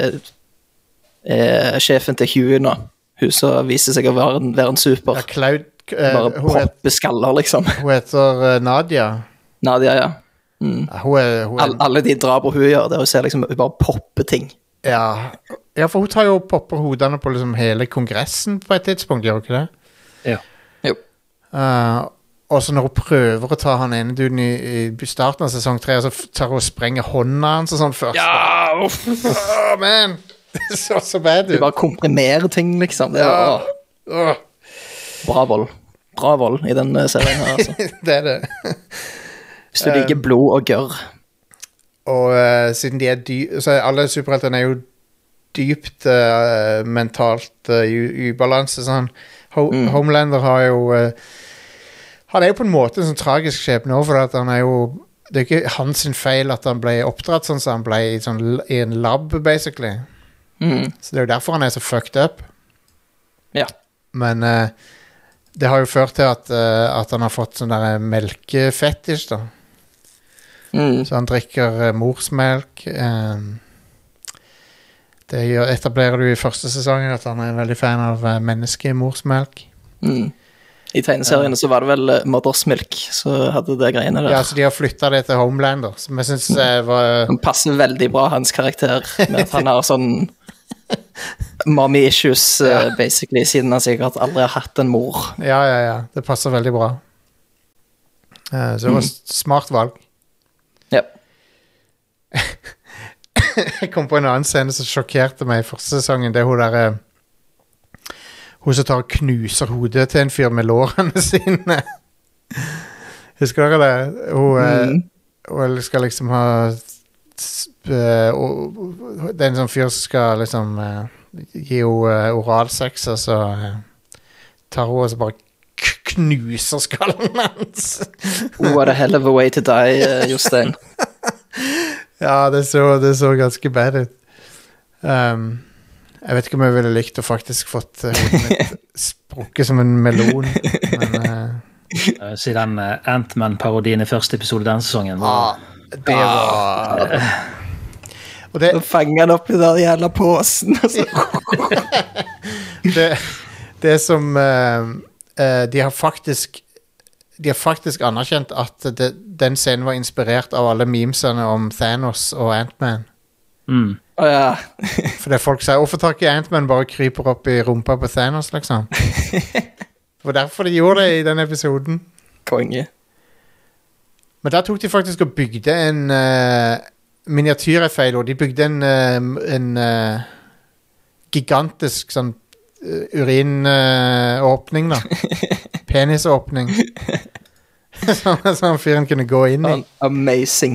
er sjefen til Huey nå. Hun som viser seg å være en super. Ja, Cloud, bare proppe skaller, liksom. Hun heter Nadia. Nadia, ja. Alle de drap hun gjør, det er å se liksom, hun bare popper ting. Ja, for hun tar jo popper hodene på liksom hele kongressen på et tidspunkt, gjør hun ikke det? Ja. Jo. Og så når hun prøver å ta han ene duden i starten av sesong 3, så tar hun og sprenger hånda hans og sånn først. Ja! Man! Det så bad ut. Du bare komprimerer ting, liksom. Det er bra vold i den serien her, altså. Det er det. Hvis du liker blod og gørr. Og siden de er så alle superheltene er jo dypt mentalt ubalanse, sånn. Homelander har jo han er jo på en måte en sånn tragisk skjebne også, for at han er jo, det er ikke hans feil at han ble oppdratt sånn, så han ble i en lab, basically. Så det er jo derfor han er så fucked up. Ja. Men det har jo ført til at han har fått sånn der melkefetish, da. Så han drikker morsmelk. Det etablerer du i første sesongen, at han er en veldig fan av menneskemorsmelk. I tegneseriene så var det vel Mothers Milk så hadde det greiene der. Ja, så de har flyttet det til Homelander, som jeg synes var... Han passer veldig bra, hans karakter, med at han har sånn mommy issues, basically, siden han sikkert aldri har hatt en mor. Ja, det passer veldig bra. Så det var smart valg. Ja. Jeg kom på en annen scene som sjokkerte meg i første sesongen, det er hun der... Hun som tar og knuser hodet til en fyr med lårene sine. Husker dere det? Hun skal liksom ha... det er en sånn fyr som skal liksom gi henne oralsex, og så tar hun og så bare knuser skallen hans. What a hell of a way to die, Jostein. Ja, det så ganske bad ut. Jeg vet ikke om jeg ville likt å faktisk fått hodet mitt sprukket som en melon, men Siden Ant-Man-parodien i første episode den sesongen. Det var... Og det fanger han opp i den jævla påsen. Altså. det som de har faktisk anerkjent at den scenen var inspirert av alle memesene om Thanos og Ant-Man. For det folk sier, hvorfor tar ikke Ant-Man bare kryper opp i rumpa på Thanos, liksom? Det var derfor de gjorde det i den episoden. Konge. Men der tok de faktisk og bygde en miniatyreffeil, og de bygde en gigantisk sånn urinåpning da. Penisåpning. Sånn fyren kunne gå inn i. Amazing.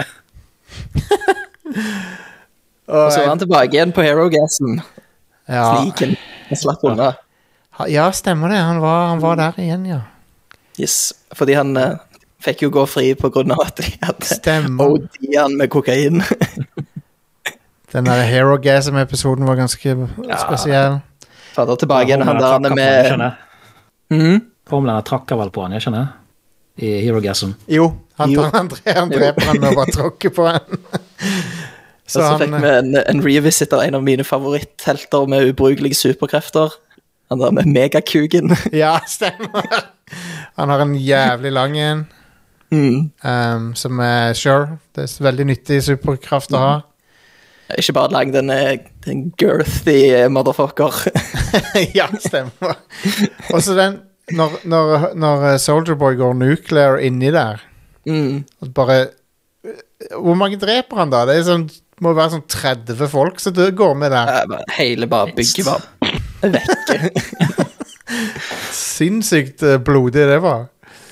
Og så var han tilbake igjen på Hero-gassen. Sliken. Han slapp unna. Ja, stemmer det. Han var der igjen, ja. Yes, fordi han fikk jo gå fri på grunn av at de hadde OD-en med kokain. Den der Hero-gasm-episoden var ganske spesiell. Fader tilbake igjen, han der med... Formelen trakker vel på han, jeg skjønner. I Hero-gasm. Jo, han dreper han og bare tråkker på han. Så fikk vi en revisit av en av mine favoritthelter med ubrukelige superkrefter. Han der med megakugen. Ja, stemmer. Han har en jævlig lang en. Som er det er veldig nyttig superkraft å ha. Ikke bare lang, den girthy motherfucker. Ja, stemmer. Og så den når Soldier Boy går nuclear inni der, bare hvor mange dreper han da? Det er sånn, må være sånn 30 folk så det går med der. Hele bare bygget var vekke. Sinnssykt blodig det var.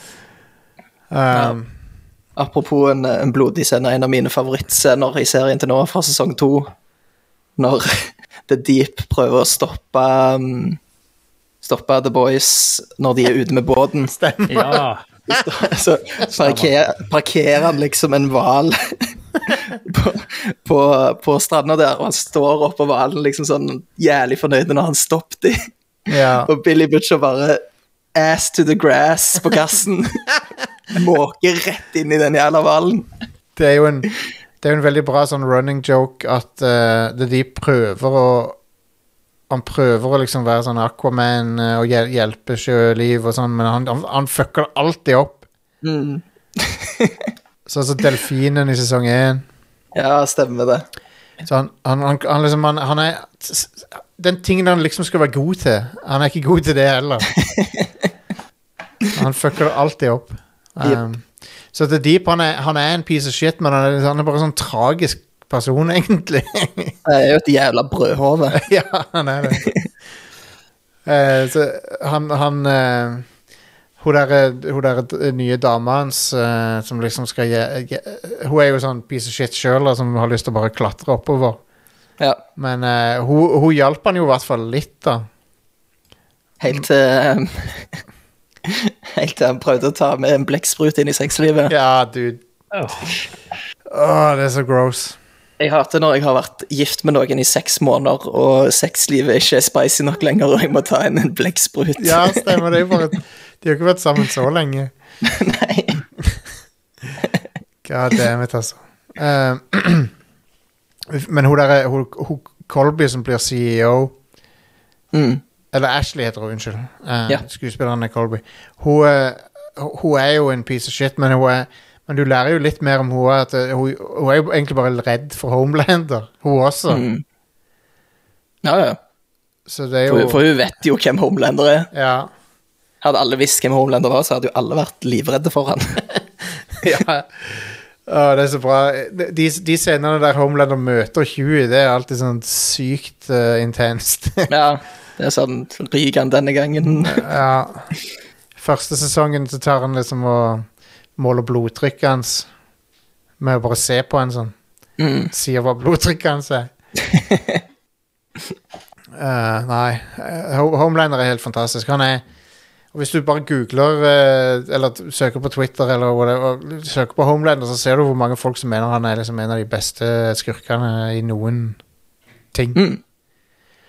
Apropos en blodig scene, en av mine favorittscener i serien til nå fra sesong 2, når The Deep prøver å stoppe The Boys når de er ute med båten. Stemmer. Ja. Så parkerer han liksom en hval på stranda der, og han står oppe på hvalen liksom sånn jævlig fornøyd når han stoppet de. Og Billy Butcher bare ass to the grass på kassen. Måker rett inn i den jævla hvalen. Det er jo en veldig bra sånn running joke at The Deep prøver å liksom være sånn Aquaman og hjelpe sjøliv og sånn, men han fucker alltid opp. Sånn som delfinen i sesong 1. Ja, stemmer det. Så han er den tingen han liksom skal være god til, han er ikke god til det heller. Han fucker alltid opp. Så The Deep, han er en piece of shit, men han er bare sånn tragisk person, egentlig. Det er jo et jævla brødhove. Ja, han er det. Så hun der nye dama hans, som liksom skal hun er jo sånn piece of shit selv, som har lyst til å bare klatre oppover. Ja. Men hun hjalp han jo i hvert fall litt, da. Helt til han prøvde å ta med en blekksprut inn i sexlivet. Ja, dude. Det er så gross. Jeg hater når jeg har vært gift med noen i 6 måneder, og sexlivet ikke er spicy nok lenger, og jeg må ta inn en blekksprut. Ja, stemmer. Det er jo bare de har ikke vært sammen så lenge. Nei. God damn it, altså. Men hun Colby som blir CEO, eller Ashley heter hun, unnskyld. Skuespilleren er Colby. Hun er jo en piece of shit, men men du lærer jo litt mer om hun er jo egentlig bare redd for Homelander, hun også. Ja. Så det er jo... For hun vet jo hvem Homelander er. Ja. Hadde alle visst hvem Homelander var, så hadde jo alle vært livredde for han. Ja. Det er så bra. De scenene der Homelander møter Huey, det er alltid sånn sykt intenst. Ja, det er sånn ryker han denne gangen. Ja. Første sesongen så tar han liksom og måler blodtrykket hans med å bare se på en sånn. Sier hva blodtrykket hans er. Nei, Homelander er helt fantastisk. Han er, og hvis du bare googler eller søker på Twitter eller whatever, søker på Homelander, så ser du hvor mange folk som mener han er liksom en av de beste skurkene i noen ting.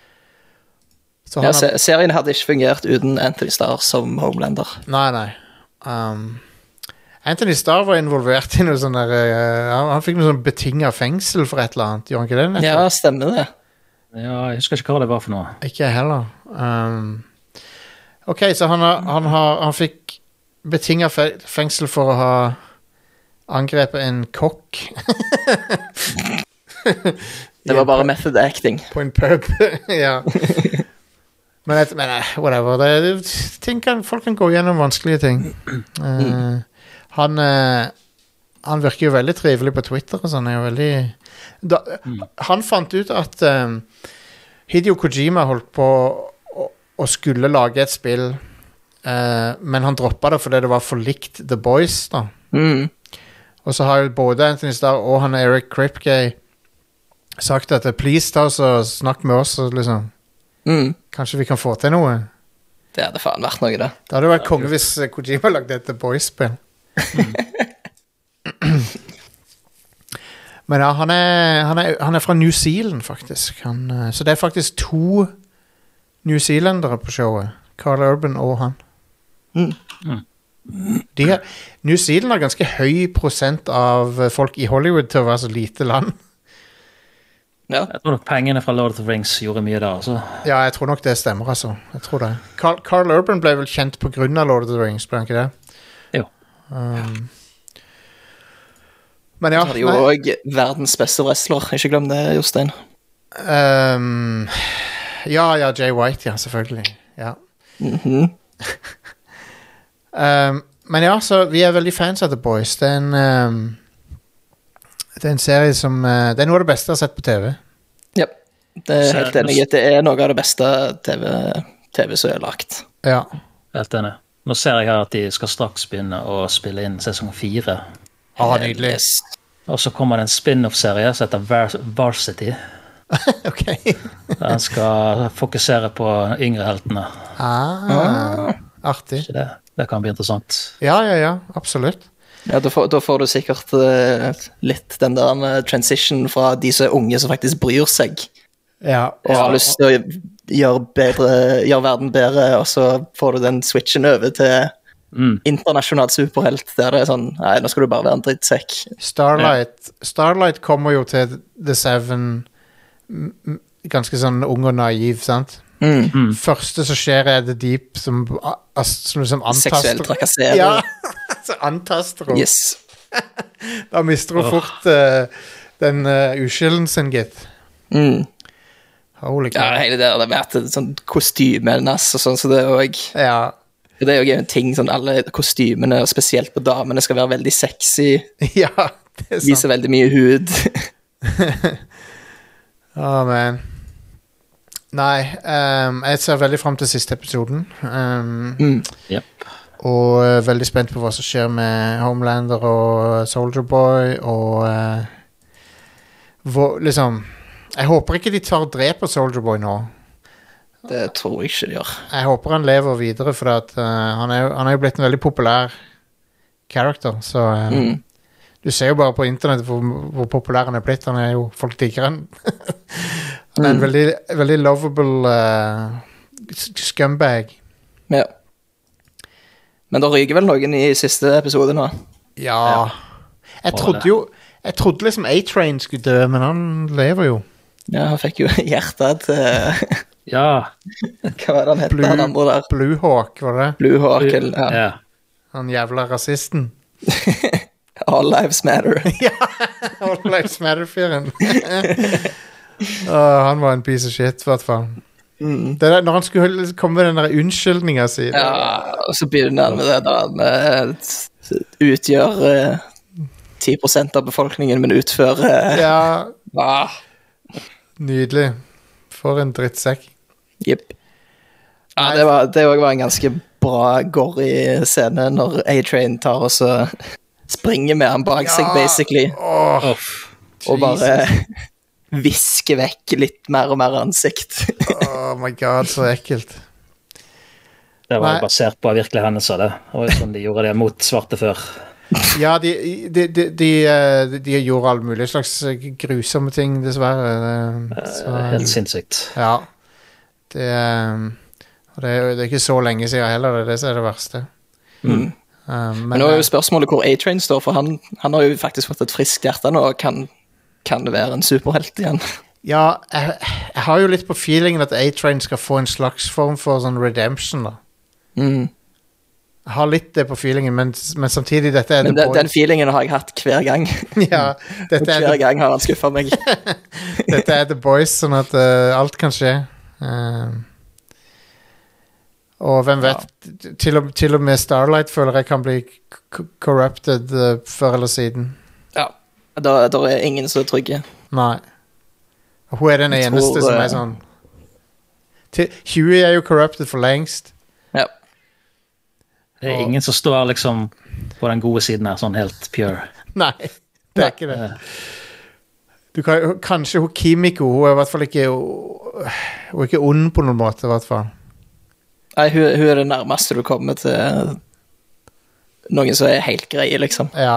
Så serien hadde ikke fungert uten Anthony Starr som Homelander. Nei. Anthony Starr var involvert i noe sånn der han fikk noe sånn betinget fengsel for et eller annet. Gjorde han ikke det? Nettopp? Ja, stemmer det. Ja, jeg husker ikke hva det var for noe. Ikke jeg heller. Ok, så han fikk betinget fengsel for å ha angrepet en kokk. Det var bare method acting. På en pub, ja. Men whatever. Folk kan gå gjennom vanskelige ting. Han virker jo veldig trivelig på Twitter og sånn. Han fant ut at Hideo Kojima holdt på å skulle lage et spill, men han droppet det fordi det var for likt The Boys da. Og så har jo både Anthony Starr og han Eric Kripke sagt at please ta oss og snakk med oss og liksom kanskje vi kan få til noe. Det hadde faen vært noe det. Det hadde vært konge hvis Kojima lagde et The Boys-spill. Men ja, han er fra New Zealand faktisk. Så det er faktisk 2 New Zealandere på showet. Carl Urban og han. New Zealand har ganske høy prosent av folk i Hollywood til å være så lite land. Ja. Jeg tror nok pengene fra Lord of the Rings gjorde mye der altså. Ja, jeg tror nok det stemmer altså. Jeg tror det. Carl Urban ble ble kjent på grunn av Lord of the Rings, ble han ikke det? Jo. Men ja. Så har de jo også verdens beste wrestler, ikke glem det, Jostein. Ja, Jay White, ja, selvfølgelig. Ja. Men ja, så vi er veldig fans av The Boys. Det er en serie som det er noe av det beste jeg har sett på TV. Ja, det er helt enig. Det er noe av det beste TV som er lagt. Ja. Helt enig. Nå ser jeg her at de skal straks begynne å spille inn sesong 4. Nydelig. Yes. Og så kommer det en spin-off-serie som heter Varsity. Ok. Den skal fokusere på yngre heltene. Artig. Det kan bli interessant. Ja, absolutt. Ja, da får du sikkert litt den der transition fra de som er unge som faktisk bryr seg. Ja. Og har lyst til å gjøre verden bedre, og så får du den switchen over til internasjonal superhelt, der det er sånn, nei, nå skal du bare være en drittsekk. Starlight kommer jo til The Seven ganske sånn ung og naiv, sant? Første som skjer er The Deep som antaster. Seksuell trakassering. Ja, så antaster hun. Yes. Da mister hun fort den uskylden sin, gitt. Holy God. Ja, hele det har vært et sånn kostyme og sånn, så det er også... Ja. Det er jo en ting, sånn alle kostymene, spesielt på damene, skal være veldig sexy. Ja, det er sant. Viser veldig mye hud. Man. Nei, jeg ser veldig frem til siste episoden. Yep. Og veldig spent på hva som skjer med Homelander og Soldier Boy, og liksom, jeg håper ikke de tar og dreper Soldier Boy nå. Det tror jeg ikke de gjør. Jeg håper han lever videre, for at, han er jo blitt en veldig populær character, så du ser jo bare på internett hvor populær han er blitt. Han er jo, folk digger han. Han er en veldig, veldig lovable scumbag. Ja. Men da ryker vel noen i siste episode nå? Ja. Jeg trodde liksom A-Train skulle dø, men han lever jo. Ja, han fikk jo hjertet til... Ja. Hva var det han hette, han andre der? Blue Hawk, var det? Blue Hawk, ja. Han jævla rasisten. All lives matter. Ja, all lives matter-fyren. Han var en piece of shit, i hvert fall. Det der, når han skulle komme med den der unnskyldningen sin. Ja, og så begynner han med det da, med utgjør 10% av befolkningen, men utfører... Ja. Nydelig. For en drittsekk. Jep. Ja, det var en ganske bra gory scene når A-Train tar og så springer med han bak seg, basically. Og bare visker vekk litt mer og mer ansikt. Oh my god, så ekkelt. Det var basert på virkelige hendelser, det. Og sånn de gjorde det mot svarte før. Ja, de gjorde alle mulige slags grusomme ting, dessverre. Helt sinnssykt. Ja. Det er ikke så lenge siden heller, det er det som er det verste. Men nå er jo spørsmålet hvor A-Train står, for han har jo faktisk fått et friskt hjerte nå, og kan det være en superhelt igjen? Ja, jeg har jo litt på feelingen at A-Train skal få en slags form for sånn redemption da. Jeg har litt det på feelingen, men samtidig dette er den feelingen har jeg hatt hver gang. Ja, hver gang har han skuffet meg. Dette er The Boys, sånn at alt kan skje. Og hvem vet, til og med Starlight føler jeg kan bli corrupted før eller siden. Ja, der er ingen så trygge. Nei. Hun er den eneste som er sånn. Huey er jo corrupted for lengst. Ja. Det er ingen som står liksom på den gode siden her, sånn helt pure. Nei, det er ikke det. Kanskje hun Kimiko, hun er i hvert fall ikke hun er ikke ond på noen måte i hvert fall. Nei, hun er det nærmeste du kommer til noen som er helt greie, liksom. Ja.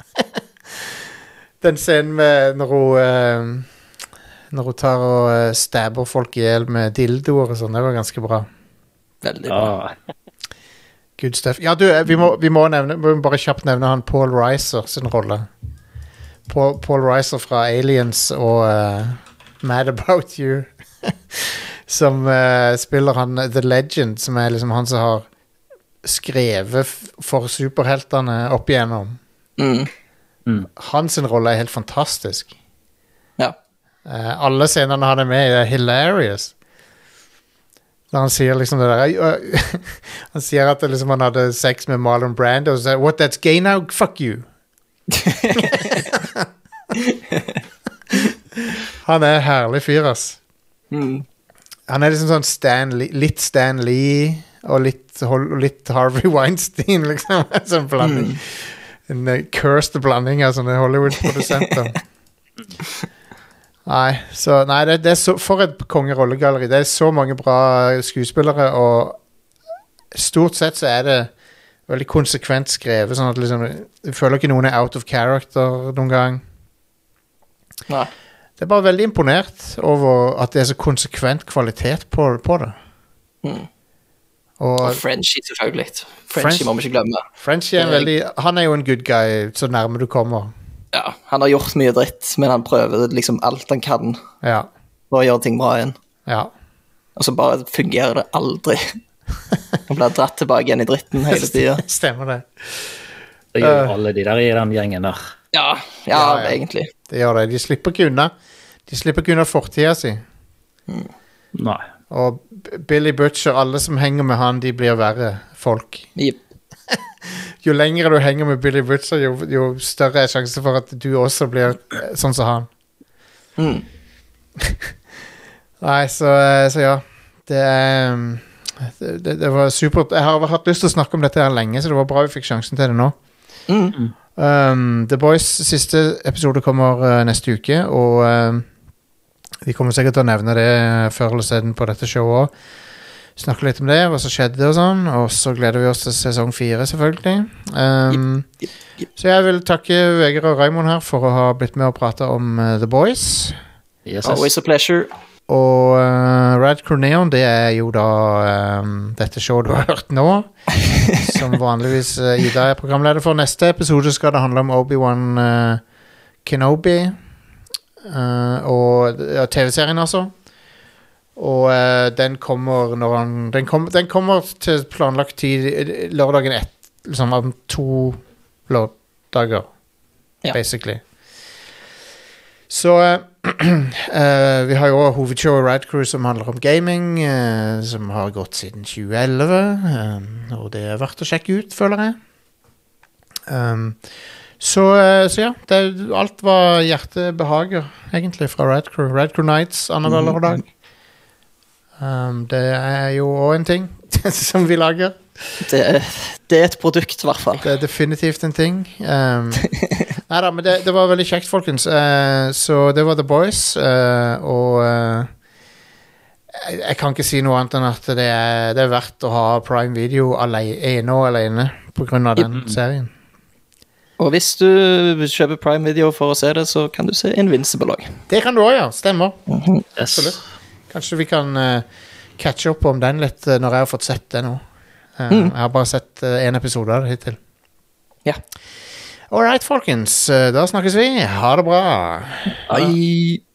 Den scenen med når hun tar og stabber folk ihjel med dildoer og sånn, det var ganske bra. Veldig bra. Good stuff. Ja, du, vi må bare kjapt nevne han Paul Reiser sin rolle. Paul Reiser fra Aliens og Mad About You. Som spiller han The Legend, som er liksom han som har skrevet for superheltene opp igjennom. Hans rolle er helt fantastisk. Ja. Alle scenene han er med i er hilarious. Når han sier liksom det der han sier at liksom han hadde sex med Marlon Brando og så sier, what, that's gay now? Fuck you. Han er herlig fyr, ass. Han er liksom sånn litt Stan Lee og litt Harvey Weinstein, liksom. Sånn blanding. En cursed blanding av sånne Hollywood-produsenter. Nei, det er så, for et kongerollegalleri. Det er så mange bra skuespillere, og stort sett så er det veldig konsekvent skrevet, sånn at liksom, jeg føler ikke noen er out of character noen gang. Nei. Det er bare veldig imponert over at det er så konsekvent kvalitet på det. Og Frenchie selvfølgelig. Frenchie må vi ikke glemme. Frenchie er han er jo en good guy så nærme du kommer. Ja, han har gjort mye dritt, men han prøver liksom alt han kan for å gjøre ting bra igjen. Ja. Og så bare fungerer det aldri. Han blir dratt tilbake igjen i dritten hele tiden. Stemmer det. Det gjør alle de der i den gjengen der. Ja, egentlig. Det gjør det. De slipper ikke unna fortida si. Nei. Og Billy Butcher, alle som henger med han, de blir verre folk. Yep. Jo lenger du henger med Billy Butcher, jo større er sjansen for at du også blir sånn som han. Nei, så ja. Det var supert. Jeg har hatt lyst til å snakke om dette her lenge, så det var bra vi fikk sjansen til det nå. The Boys siste episode kommer neste uke, og vi kommer sikkert til å nevne det før eller siden på dette showet også. Snakke litt om det, hva som skjedde og sånn, og så gleder vi oss til sesong 4 selvfølgelig. Så jeg vil takke Vegard og Raymond her for å ha blitt med og prate om The Boys. Yes. Always a pleasure. Og Rad Corneon, det er jo da dette showet du har hørt nå, som vanligvis Ida er programleder for. Neste episode skal det handle om Obi-Wan Kenobi, og TV-serien altså. Og den kommer den kommer til planlagt tid lørdagen liksom om 2 lørdager, basically. Så vi har jo hovedshowet Rad Crew som handler om gaming, som har gått siden 2011, og det er verdt å sjekke ut, føler jeg. Så ja, alt var hjertebehager egentlig fra Rad Crew. Rad Crew Nights annenhver lørdag. Det er jo også en ting som vi lager. Det er et produkt i hvert fall. Det er definitivt en ting. Neida, men det var veldig kjekt, folkens. Så det var The Boys, og jeg kan ikke si noe annet enn at det er verdt å ha Prime Video ene og alene på grunn av den serien. Og hvis du kjøper Prime Video for å se det, så kan du se Invincible også. Det kan du også, ja. Stemmer. Yes. Kanskje vi kan catche opp om den litt når jeg har fått sett det nå. Jeg har bare sett en episode av det hittil. Ja. All right, folkens. Da snakkes vi. Ha det bra. Hei.